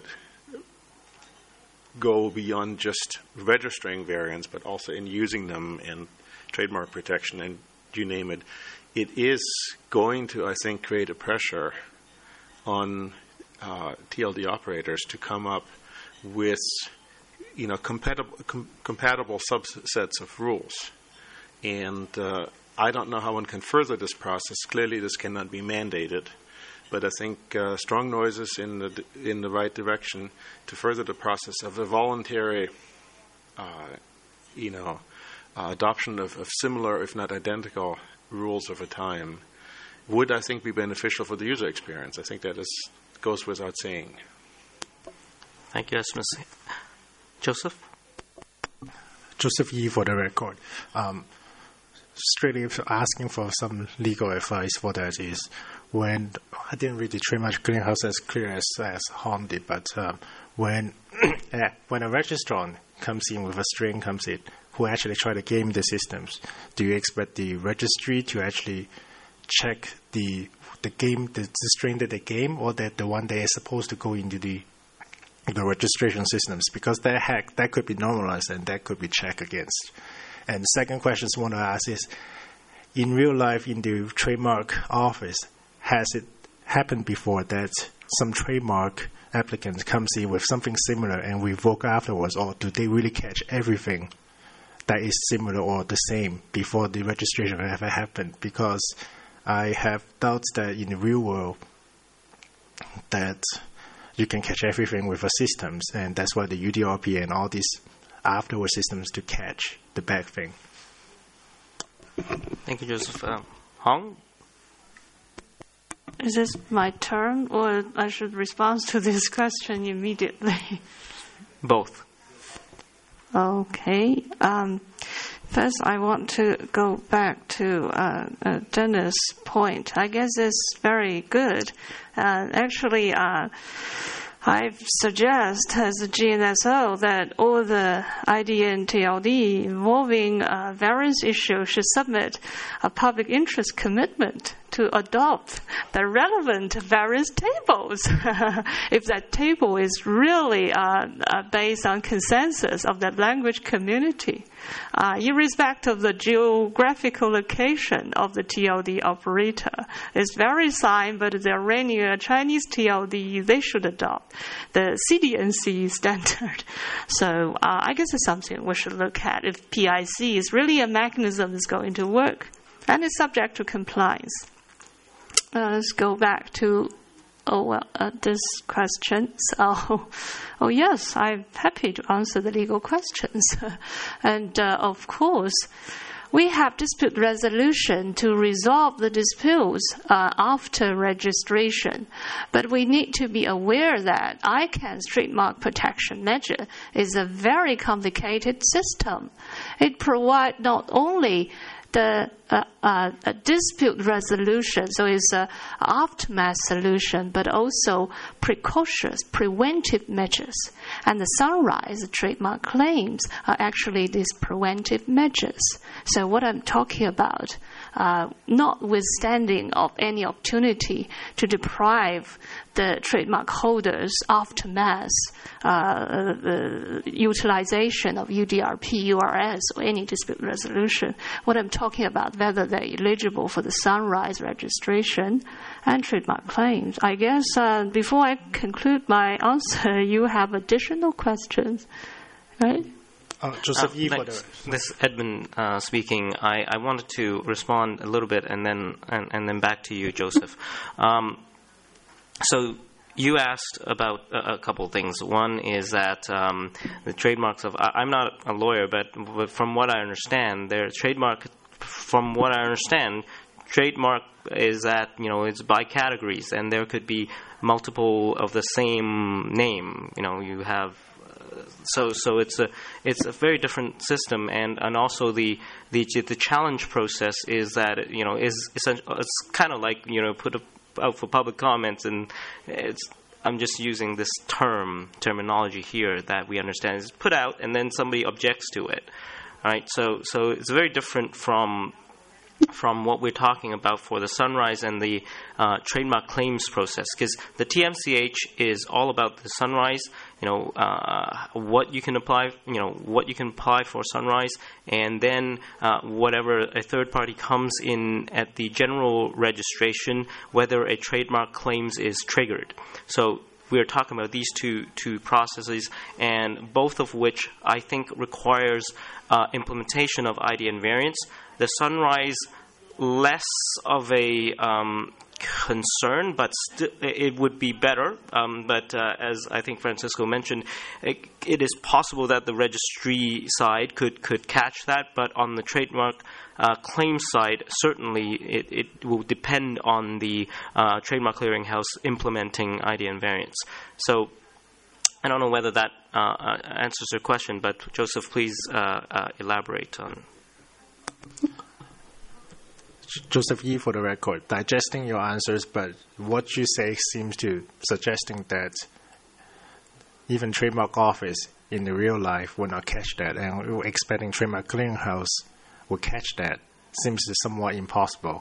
go beyond just registering variants, but also in using them in trademark protection and you name it, it is going to, I think, create a pressure on TLD operators to come up with, compatible subsets of rules. And I don't know how one can further this process. Clearly, this cannot be mandated. But I think strong noises in the right direction to further the process of a voluntary, adoption of similar, if not identical, rules over time would, I think, be beneficial for the user experience. I think that goes without saying. Thank you, Ms. Joseph? Joseph Yee for the record. Strictly asking for some legal advice for that is, when I didn't read the trademark clearinghouse as clear as Hong did, but when a registrant comes in with a string who actually try to game the systems, do you expect the registry to actually check the game, the string that they game, or that the one that is supposed to go into the registration systems? Because that could be normalized and that could be checked against. And the second question I want to ask is, in real life, in the trademark office, has it happened before that some trademark applicant comes in with something similar and revoke afterwards, or do they really catch everything that is similar or the same before the registration ever happened? Because I have doubts that in the real world that you can catch everything with the systems, and that's why the UDRP and all these afterward systems to catch the bad thing. Thank you, Joseph. Hong? Is this my turn, or I should respond to this question immediately? Both. Okay. First, I want to go back to Dennis' point. I guess it's very good. Actually, I suggest as a GNSO that all the IDN TLD involving various issues should submit a public interest commitment to adopt the relevant various tables. If that table is really based on consensus of that language community, irrespective of the geographical location of the TLD operator. It's very fine, but they're running a Chinese TLD, they should adopt the CDNC standard. So I guess it's something we should look at if PIC is really a mechanism that's going to work and is subject to compliance. Let's go back to this question. So, yes, I'm happy to answer the legal questions. And of course, we have dispute resolution to resolve the disputes after registration. But we need to be aware that ICANN's trademark protection measure is a very complicated system. It provides not only the dispute resolution, so it's an aftermath solution, but also precautious, preventive measures. And the Sunrise trademark claims are actually these preventive measures. So what I'm talking about, notwithstanding of any opportunity to deprive the trademark holders aftermath utilization of UDRP, URS, or any dispute resolution. What I'm talking about, whether they're eligible for the Sunrise registration and trademark claims. I guess before I conclude my answer, you have additional questions, right? Joseph Yee, this is Edmund speaking. I wanted to respond a little bit and then back to you, Joseph. So you asked about a couple of things. One is that the trademarks of I'm not a lawyer, but from what I understand, their trademark. From what I understand, trademark is that it's by categories, and there could be multiple of the same name. You have. So it's a very different system, and also the challenge process is that it's kind of like put out for public comments, and I'm just using this terminology here that we understand is put out, and then somebody objects to it, right? So it's very different from what we're talking about for the Sunrise and the trademark claims process, because the TMCH is all about the Sunrise, what you can apply, what you can apply for Sunrise, and then whatever a third party comes in at the general registration, whether a trademark claims is triggered. So we're talking about these two processes, and both of which I think requires implementation of IDN variants. The Sunrise less of a concern, but it would be better. But as I think Francisco mentioned, it is possible that the registry side could catch that. But on the trademark claim side, certainly it will depend on the Trademark Clearinghouse implementing IDN variants. So I don't know whether that answers your question, but Joseph, please elaborate on. Joseph Yee for the record, digesting your answers, but what you say seems to suggesting that even trademark office in the real life will not catch that, and we're expecting Trademark Clearinghouse will catch that. Seems somewhat impossible.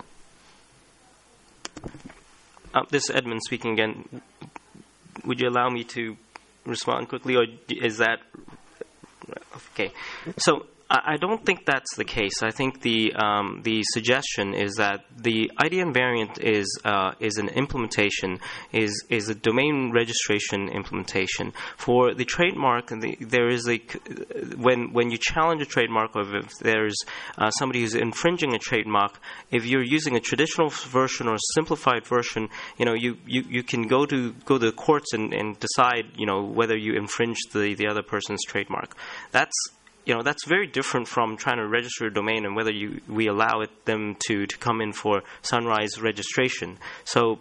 This is Edmund speaking again. Would you allow me to respond quickly, or is that okay? So I don't think that's the case. I think the suggestion is that the IDN variant is an implementation, is a domain registration implementation for the trademark. There is when you challenge a trademark, or if there's somebody who's infringing a trademark, if you're using a traditional version or a simplified version, you can go to the courts and decide whether you infringed the other person's trademark. That's very different from trying to register a domain and whether we allow them to come in for sunrise registration. So,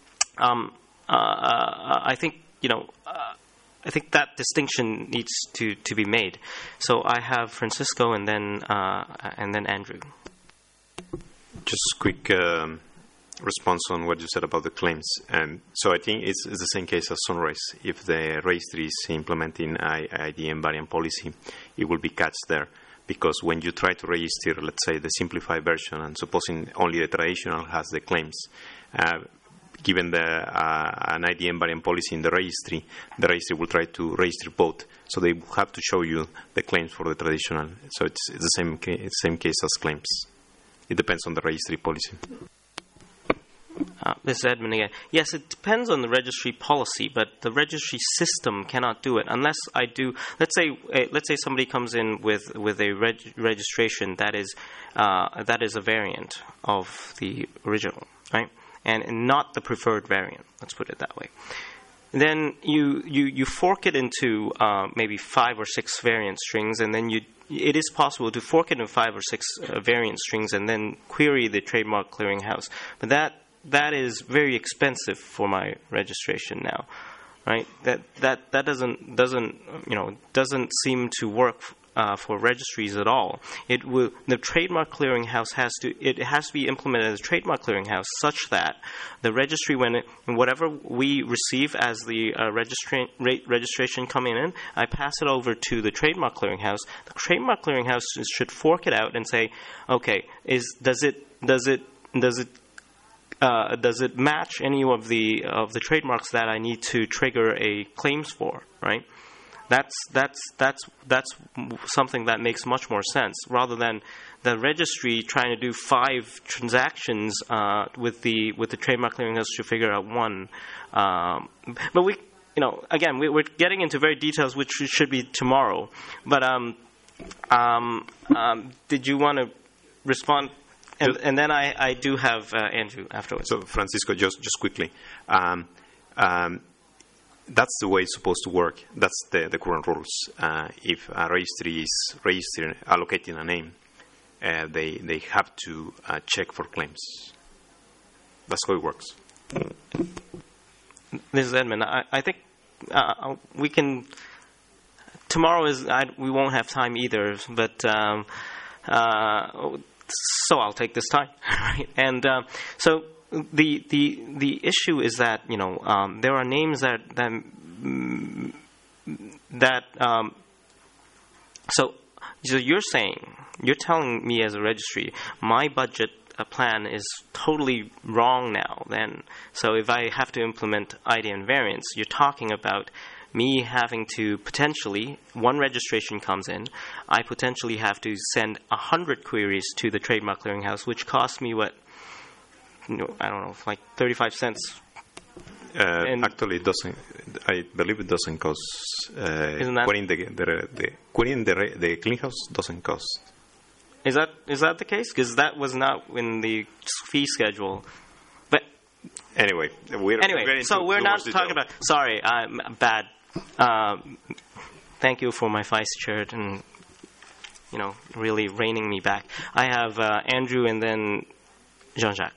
I think that distinction needs to be made. So I have Francisco and then Andrew. Just quick response on what you said about the claims. So I think it's the same case as Sunrise. If the registry is implementing IDN variant policy, it will be catched there. Because when you try to register, let's say, the simplified version, and supposing only the traditional has the claims, given an IDN variant policy in the registry will try to register both. So they will have to show you the claims for the traditional. So it's the same case as claims. It depends on the registry policy. This is Edmund again. Yes, it depends on the registry policy, but the registry system cannot do it unless I do. Let's say somebody comes in with a registration that is a variant of the original, right, and not the preferred variant. Let's put it that way. Then you fork it into maybe 5 or 6 variant strings, and then it is possible to fork it into 5 or 6 variant strings and then query the Trademark Clearinghouse, but that is very expensive for my registration now, right? That doesn't seem to work for registries at all. The Trademark Clearinghouse has to be implemented as a Trademark Clearinghouse such that the registry, whatever we receive as the registration coming in, I pass it over to the Trademark Clearinghouse. The Trademark Clearinghouse should fork it out and say, okay, does it match any of the trademarks that I need to trigger a claims for, right? That's something that makes much more sense rather than the registry trying to do 5 transactions with the Trademark Clearinghouse to figure out one. But we're getting into very details, which should be tomorrow. But did you want to respond? And then I do have Andrew afterwards. So Francisco, just quickly, that's the way it's supposed to work. That's the current rules. If a registry is allocating a name, they have to check for claims. That's how it works. This is Edmund. I think we can. Tomorrow we won't have time either, but. So I'll take this time, right? And so the issue is that there are names that so you're telling me as a registry my budget plan is totally wrong now. Then so if I have to implement IDN variants, you're talking about me having to potentially, one registration comes in, I potentially have to send 100 queries to the Trademark Clearinghouse, which costs me what? I don't know, like 35 cents. Actually, it doesn't. I believe it doesn't cost. Querying the clearinghouse doesn't cost. Is that the case? Because that was not in the fee schedule. But anyway, so we're not talking about. Sorry, I'm bad. Thank you for my vice chair and really reining me back. I have Andrew and then Jean-Jacques.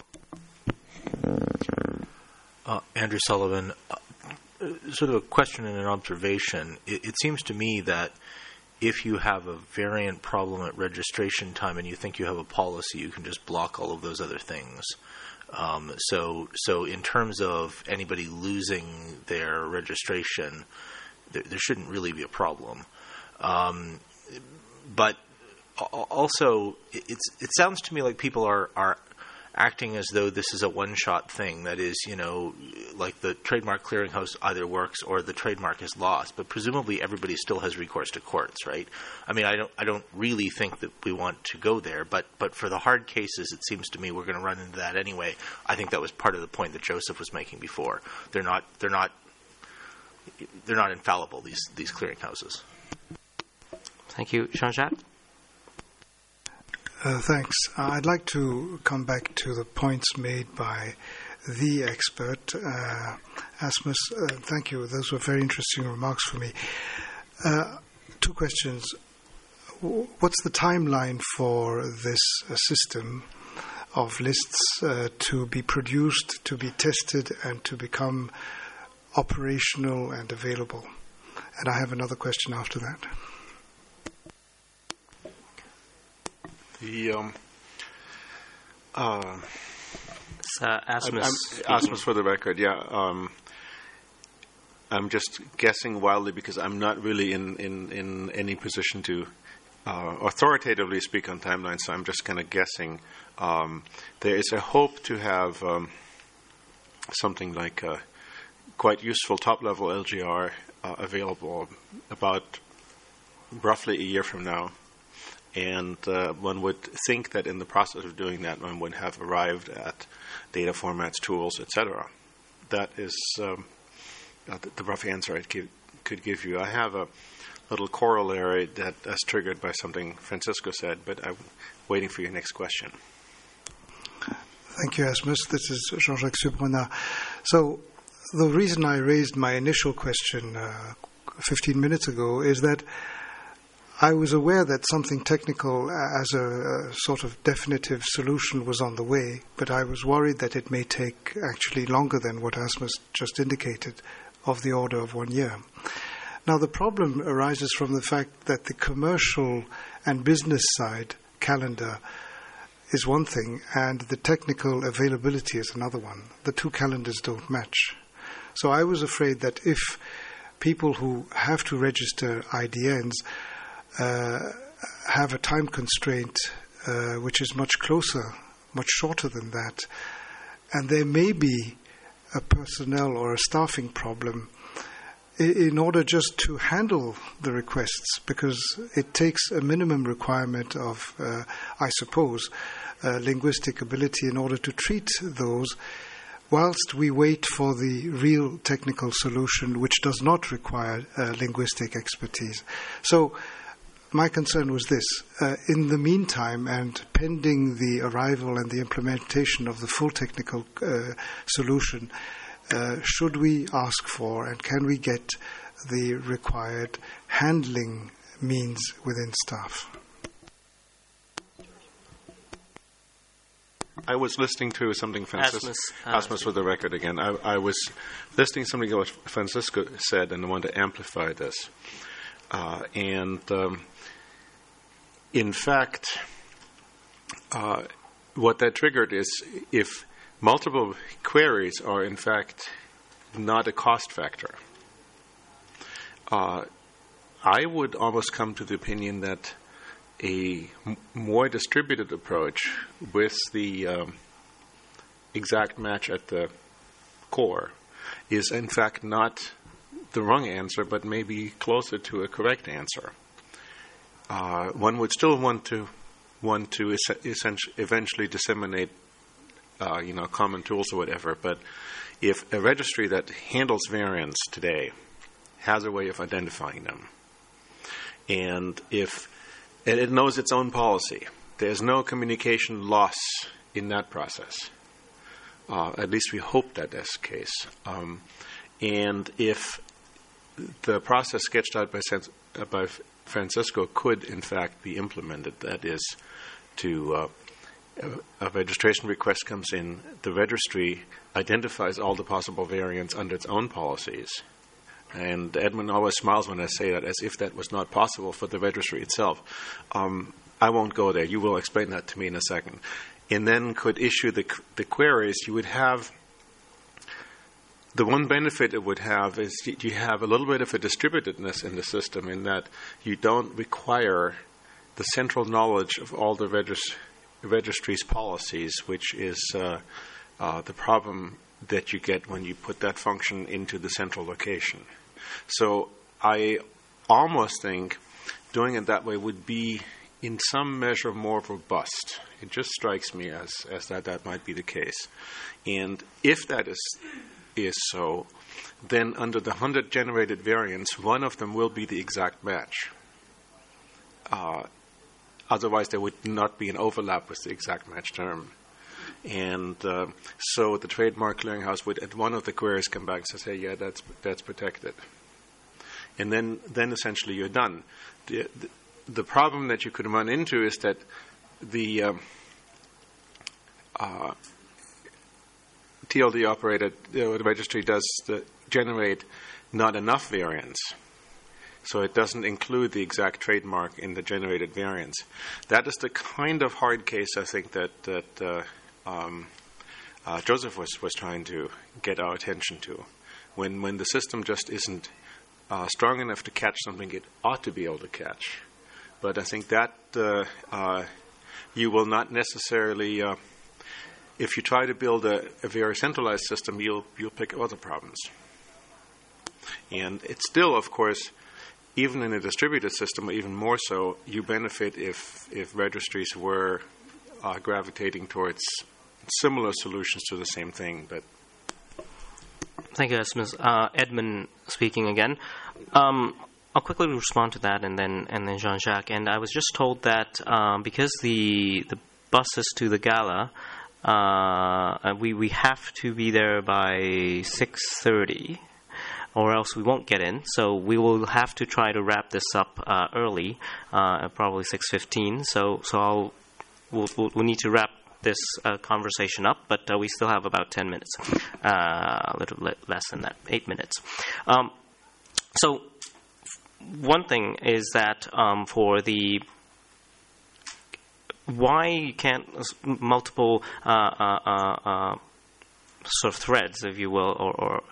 Andrew Sullivan, sort of a question and an observation. It seems to me that if you have a variant problem at registration time and you think you have a policy, you can just block all of those other things. So in terms of anybody losing their registration, there shouldn't really be a problem. But also, it sounds to me like people are acting as though this is a one-shot thing. That is, like the trademark clearinghouse either works or the trademark is lost. But presumably, everybody still has recourse to courts, right? I mean, I don't really think that we want to go there. But for the hard cases, it seems to me we're going to run into that anyway. I think that was part of the point that Joseph was making before. They're not infallible. These clearinghouses. Thank you, Jean-Jacques. Thanks. I'd like to come back to the points made by the expert, Asmus. Thank you. Those were very interesting remarks for me. 2 questions. What's the timeline for this system of lists to be produced, to be tested, and to become operational and available? And I have another question after that. Asmus for the record, yeah. I'm just guessing wildly because I'm not really in any position to authoritatively speak on timelines, so I'm just kind of guessing. There is a hope to have something like a quite useful top-level LGR available about roughly a year from now. And one would think that in the process of doing that, one would have arrived at data formats, tools, etc. That is the rough answer I could give you. I have a little corollary that's triggered by something Francisco said, but I'm waiting for your next question. Thank you, Asmus. This is Jean-Jacques Subrenat. So the reason I raised my initial question 15 minutes ago is that I was aware that something technical as a sort of definitive solution was on the way, but I was worried that it may take actually longer than what Asmus just indicated, of the order of 1 year. Now, the problem arises from the fact that the commercial and business side calendar is one thing, and the technical availability is another one. The 2 calendars don't match. So I was afraid that if people who have to register IDNs have a time constraint which is much closer, much shorter than that, and there may be a personnel or a staffing problem in order just to handle the requests, because it takes a minimum requirement of, I suppose, linguistic ability in order to treat those, whilst we wait for the real technical solution which does not require linguistic expertise. So my concern was this. In the meantime, and pending the arrival and the implementation of the full technical solution, should we ask for and can we get the required handling means within staff? I was listening to something Asmus for the record again. I was listening to something what Francisco said, and I want to amplify this. In fact, what that triggered is if multiple queries are in fact not a cost factor, I would almost come to the opinion that a more distributed approach with the exact match at the core is in fact not the wrong answer, but maybe closer to a correct answer. One would still want to eventually disseminate, common tools or whatever. But if a registry that handles variants today has a way of identifying them, and if it knows its own policy, there's no communication loss in that process. At least we hope that that's the case. And if the process sketched out by Francisco could, in fact, be implemented, that is, a registration request comes in, the registry identifies all the possible variants under its own policies. And Edmund always smiles when I say that, as if that was not possible for the registry itself. I won't go there. You will explain that to me in a second. And then could issue the queries. You would have, the one benefit it would have is you have a little bit of a distributedness in the system, in that you don't require the central knowledge of all the registry's policies, which is the problem that you get when you put that function into the central location. So I almost think doing it that way would be in some measure more robust. It just strikes me as that might be the case. And if that is so, then under the 100 generated variants, one of them will be the exact match. Otherwise, there would not be an overlap with the exact match term. And so the Trademark Clearinghouse would, at one of the queries, come back and say, yeah, that's protected. And then essentially you're done. The problem that you could run into is that the TLD operator, the registry does generate not enough variants. So it doesn't include the exact trademark in the generated variants. That is the kind of hard case, I think, that Joseph was trying to get our attention to. When the system just isn't strong enough to catch something it ought to be able to catch. But I think that you will not necessarily, if you try to build a very centralized system, you'll pick other problems. And it's still, of course, even in a distributed system, or even more so, you benefit if registries were gravitating towards similar solutions to the same thing. But thank you, Esmus. Edmund speaking again. I'll quickly respond to that, and then Jean-Jacques. And I was just told that because the buses to the gala, we have to be there by 6:30. Or else we won't get in. So we will have to try to wrap this up early, probably 6:15. So we'll need to wrap this conversation up, but we still have about 10 minutes, a little less than that, 8 minutes. So one thing is that for the why you can't multiple sort of threads, if you will, or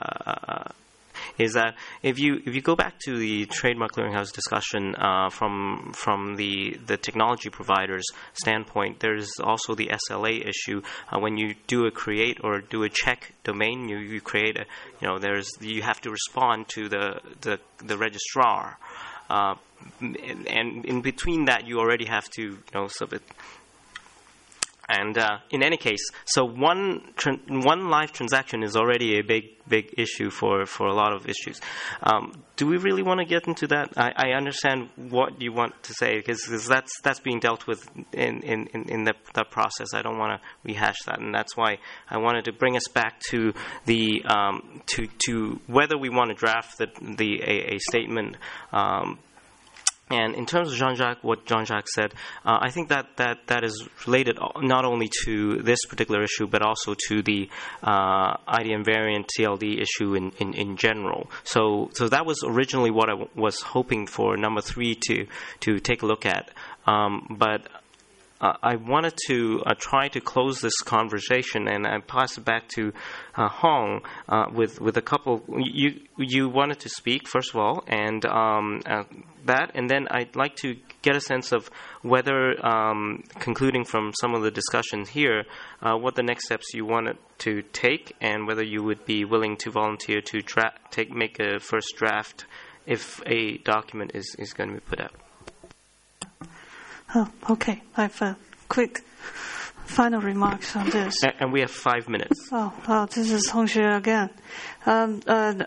is that if you go back to the Trademark Clearinghouse discussion from the technology provider's standpoint, there's also the SLA issue. When you do a create or do a check domain, you create you have to respond to the registrar, and in between that you already have to submit. And in any case, so one live transaction is already a big issue for a lot of issues. Do we really want to get into that? I understand what you want to say, because that's being dealt with in that process. I don't want to rehash that, and that's why I wanted to bring us back to the to whether we want to draft a statement. And in terms of what Jean-Jacques said, I think that is related not only to this particular issue, but also to the IDM variant TLD issue in general. So that was originally what I was hoping for number 3 to take a look at. But I wanted to try to close this conversation, and I pass it back to Hong with a couple. You wanted to speak first of all, and that, and then I'd like to get a sense of whether, concluding from some of the discussion here, what the next steps you wanted to take, and whether you would be willing to volunteer to make a first draft if a document is going to be put out. Oh, okay. I have a quick final remarks on this. And we have 5 minutes. This is Hong Xue again. In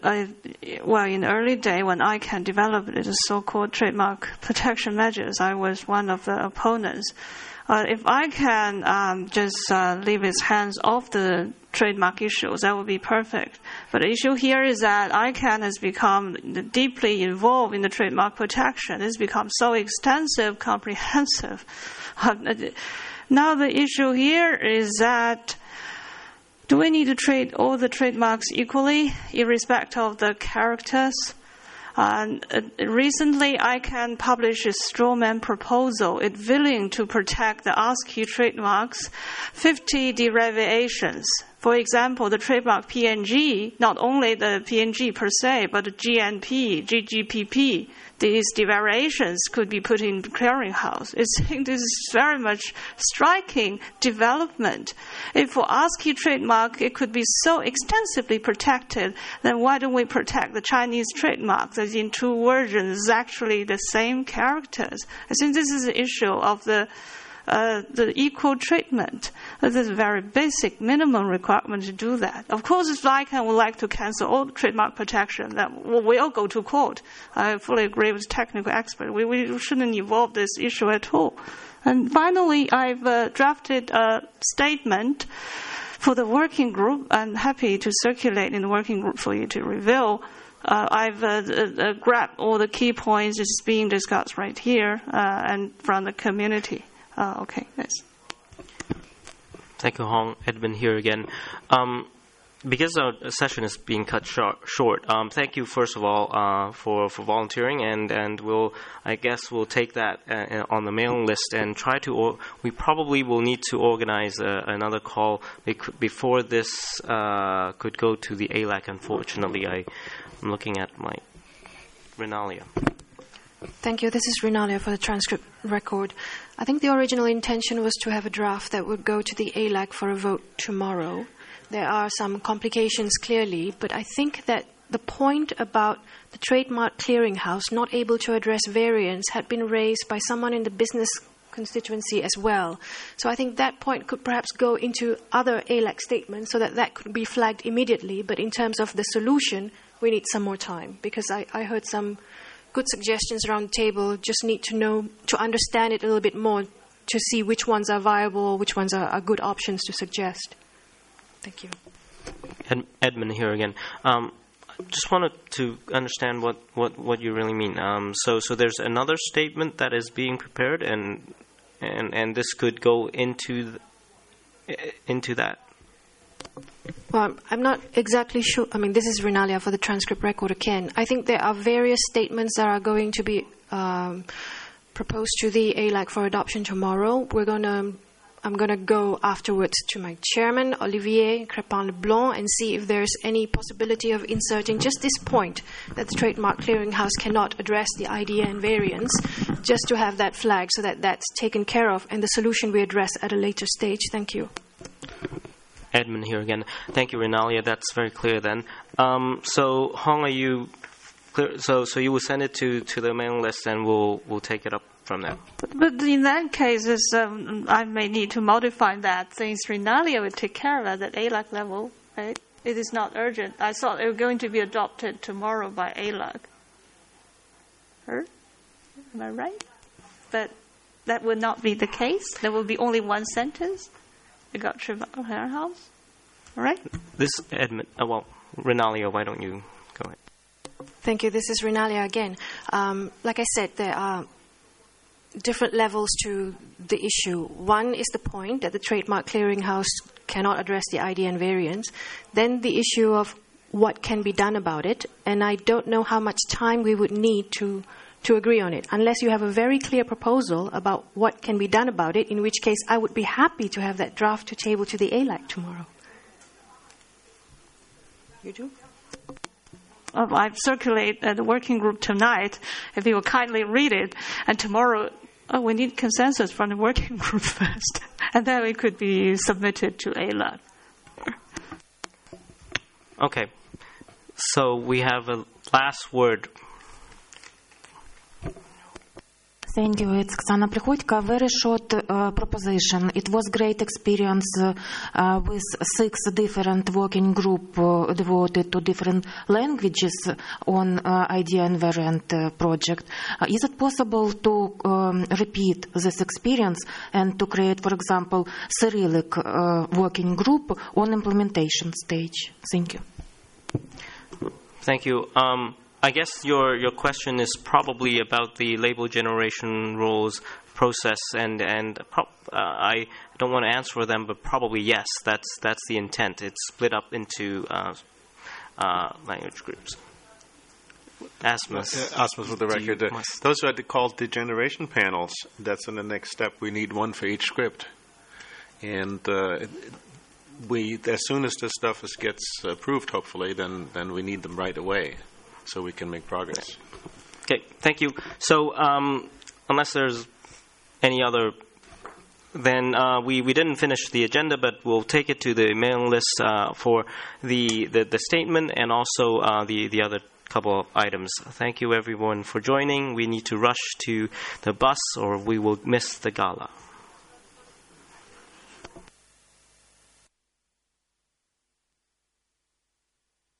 the early day when ICANN developed the so-called trademark protection measures, I was one of the opponents. If ICANN just leave its hands off the trademark issues, that would be perfect. But the issue here is that ICANN has become deeply involved in the trademark protection. It's become so extensive, comprehensive. Now the issue here is that do we need to treat all the trademarks equally, irrespective of the characters? Recently, ICANN published a strawman proposal. It's willing to protect the ASCII trademarks, 50 derivations. For example, the trademark PNG, not only the PNG per se, but the GNP, GGPP, these variations could be put in clearinghouse. I think this is very much striking development. If for ASCII trademark it could be so extensively protected, then why don't we protect the Chinese trademark that's in two versions, actually the same characters? I think this is the issue of the equal treatment. This is a very basic minimum requirement to do that. Of course, if ICANN would like to cancel all trademark protection, then we'll go to court. I fully agree with technical experts. We shouldn't involve this issue at all. And finally, I've drafted a statement for the working group. I'm happy to circulate in the working group for you to review. I've grabbed all the key points that's being discussed right here and from the community. Okay, yes. Thank you, Hong. Edmund here again. Because our session is being cut short, thank you first of all for volunteering, and we'll take that on the mailing list and try to. We probably will need to organize another call before this could go to the ALAC. Unfortunately, I'm looking at my Renalia. Thank you. This is Renalia for the transcript record. I think the original intention was to have a draft that would go to the ALAC for a vote tomorrow. There are some complications clearly, but I think that the point about the Trademark Clearinghouse not able to address variants had been raised by someone in the business constituency as well. So I think that point could perhaps go into other ALAC statements so that could be flagged immediately. But in terms of the solution, we need some more time, because I heard some good suggestions around the table. Just need to understand it a little bit more to see which ones are viable, which ones are good options to suggest. Thank you. Edmund here again. Just wanted to understand what you really mean. So there's another statement that is being prepared, and this could go into that. Well, I'm not exactly sure. I mean, this is Renalia for the transcript record again. I think there are various statements that are going to be proposed to the ALAC for adoption tomorrow. I'm going to go afterwards to my chairman, Olivier Crépin-Leblanc, and see if there's any possibility of inserting just this point, that the Trademark Clearinghouse cannot address the IDN variants, just to have that flag so that that's taken care of and the solution we address at a later stage. Thank you. Edmund here again. Thank you, Renalia. That's very clear then. So, Hong, are you clear? So you will send it to the mailing list, and we'll take it up from there. But in that case, I may need to modify that, since Renalia will take care of it at ALAC level. Right? It is not urgent. I thought it was going to be adopted tomorrow by ALAC. Am I right? But that would not be the case. There will be only one sentence. We got Clearinghouse. All right? This Edmund. Renalia, why don't you go ahead? Thank you. This is Renalia again. Like I said, there are different levels to the issue. One is the point that the Trademark Clearinghouse cannot address the IDN variants. Then the issue of what can be done about it. And I don't know how much time we would need to agree on it, unless you have a very clear proposal about what can be done about it, in which case I would be happy to have that draft to table to the ALAC tomorrow. You do? I've circulated the working group tonight, if you will kindly read it, and tomorrow we need consensus from the working group first, and then it could be submitted to ALAC. Okay, so we have a last word. Thank you. It's Oksana Prikhotko. A very short proposition. It was great experience with 6 different working group devoted to different languages on idea and variant project. Is it possible to repeat this experience and to create, for example, Cyrillic working group on implementation stage? Thank you. Thank you. I guess your question is probably about the label generation rules process, and I don't want to answer for them, but probably yes, that's the intent. It's split up into language groups. Asmus. Asmus for the record. Those are called the generation panels. That's in the next step. We need one for each script. And as soon as this stuff gets approved, hopefully, then we need them right away so we can make progress. Okay, thank you. So unless there's any other, then we didn't finish the agenda, but we'll take it to the mailing list for the statement and also the other couple of items. Thank you, everyone, for joining. We need to rush to the bus or we will miss the gala.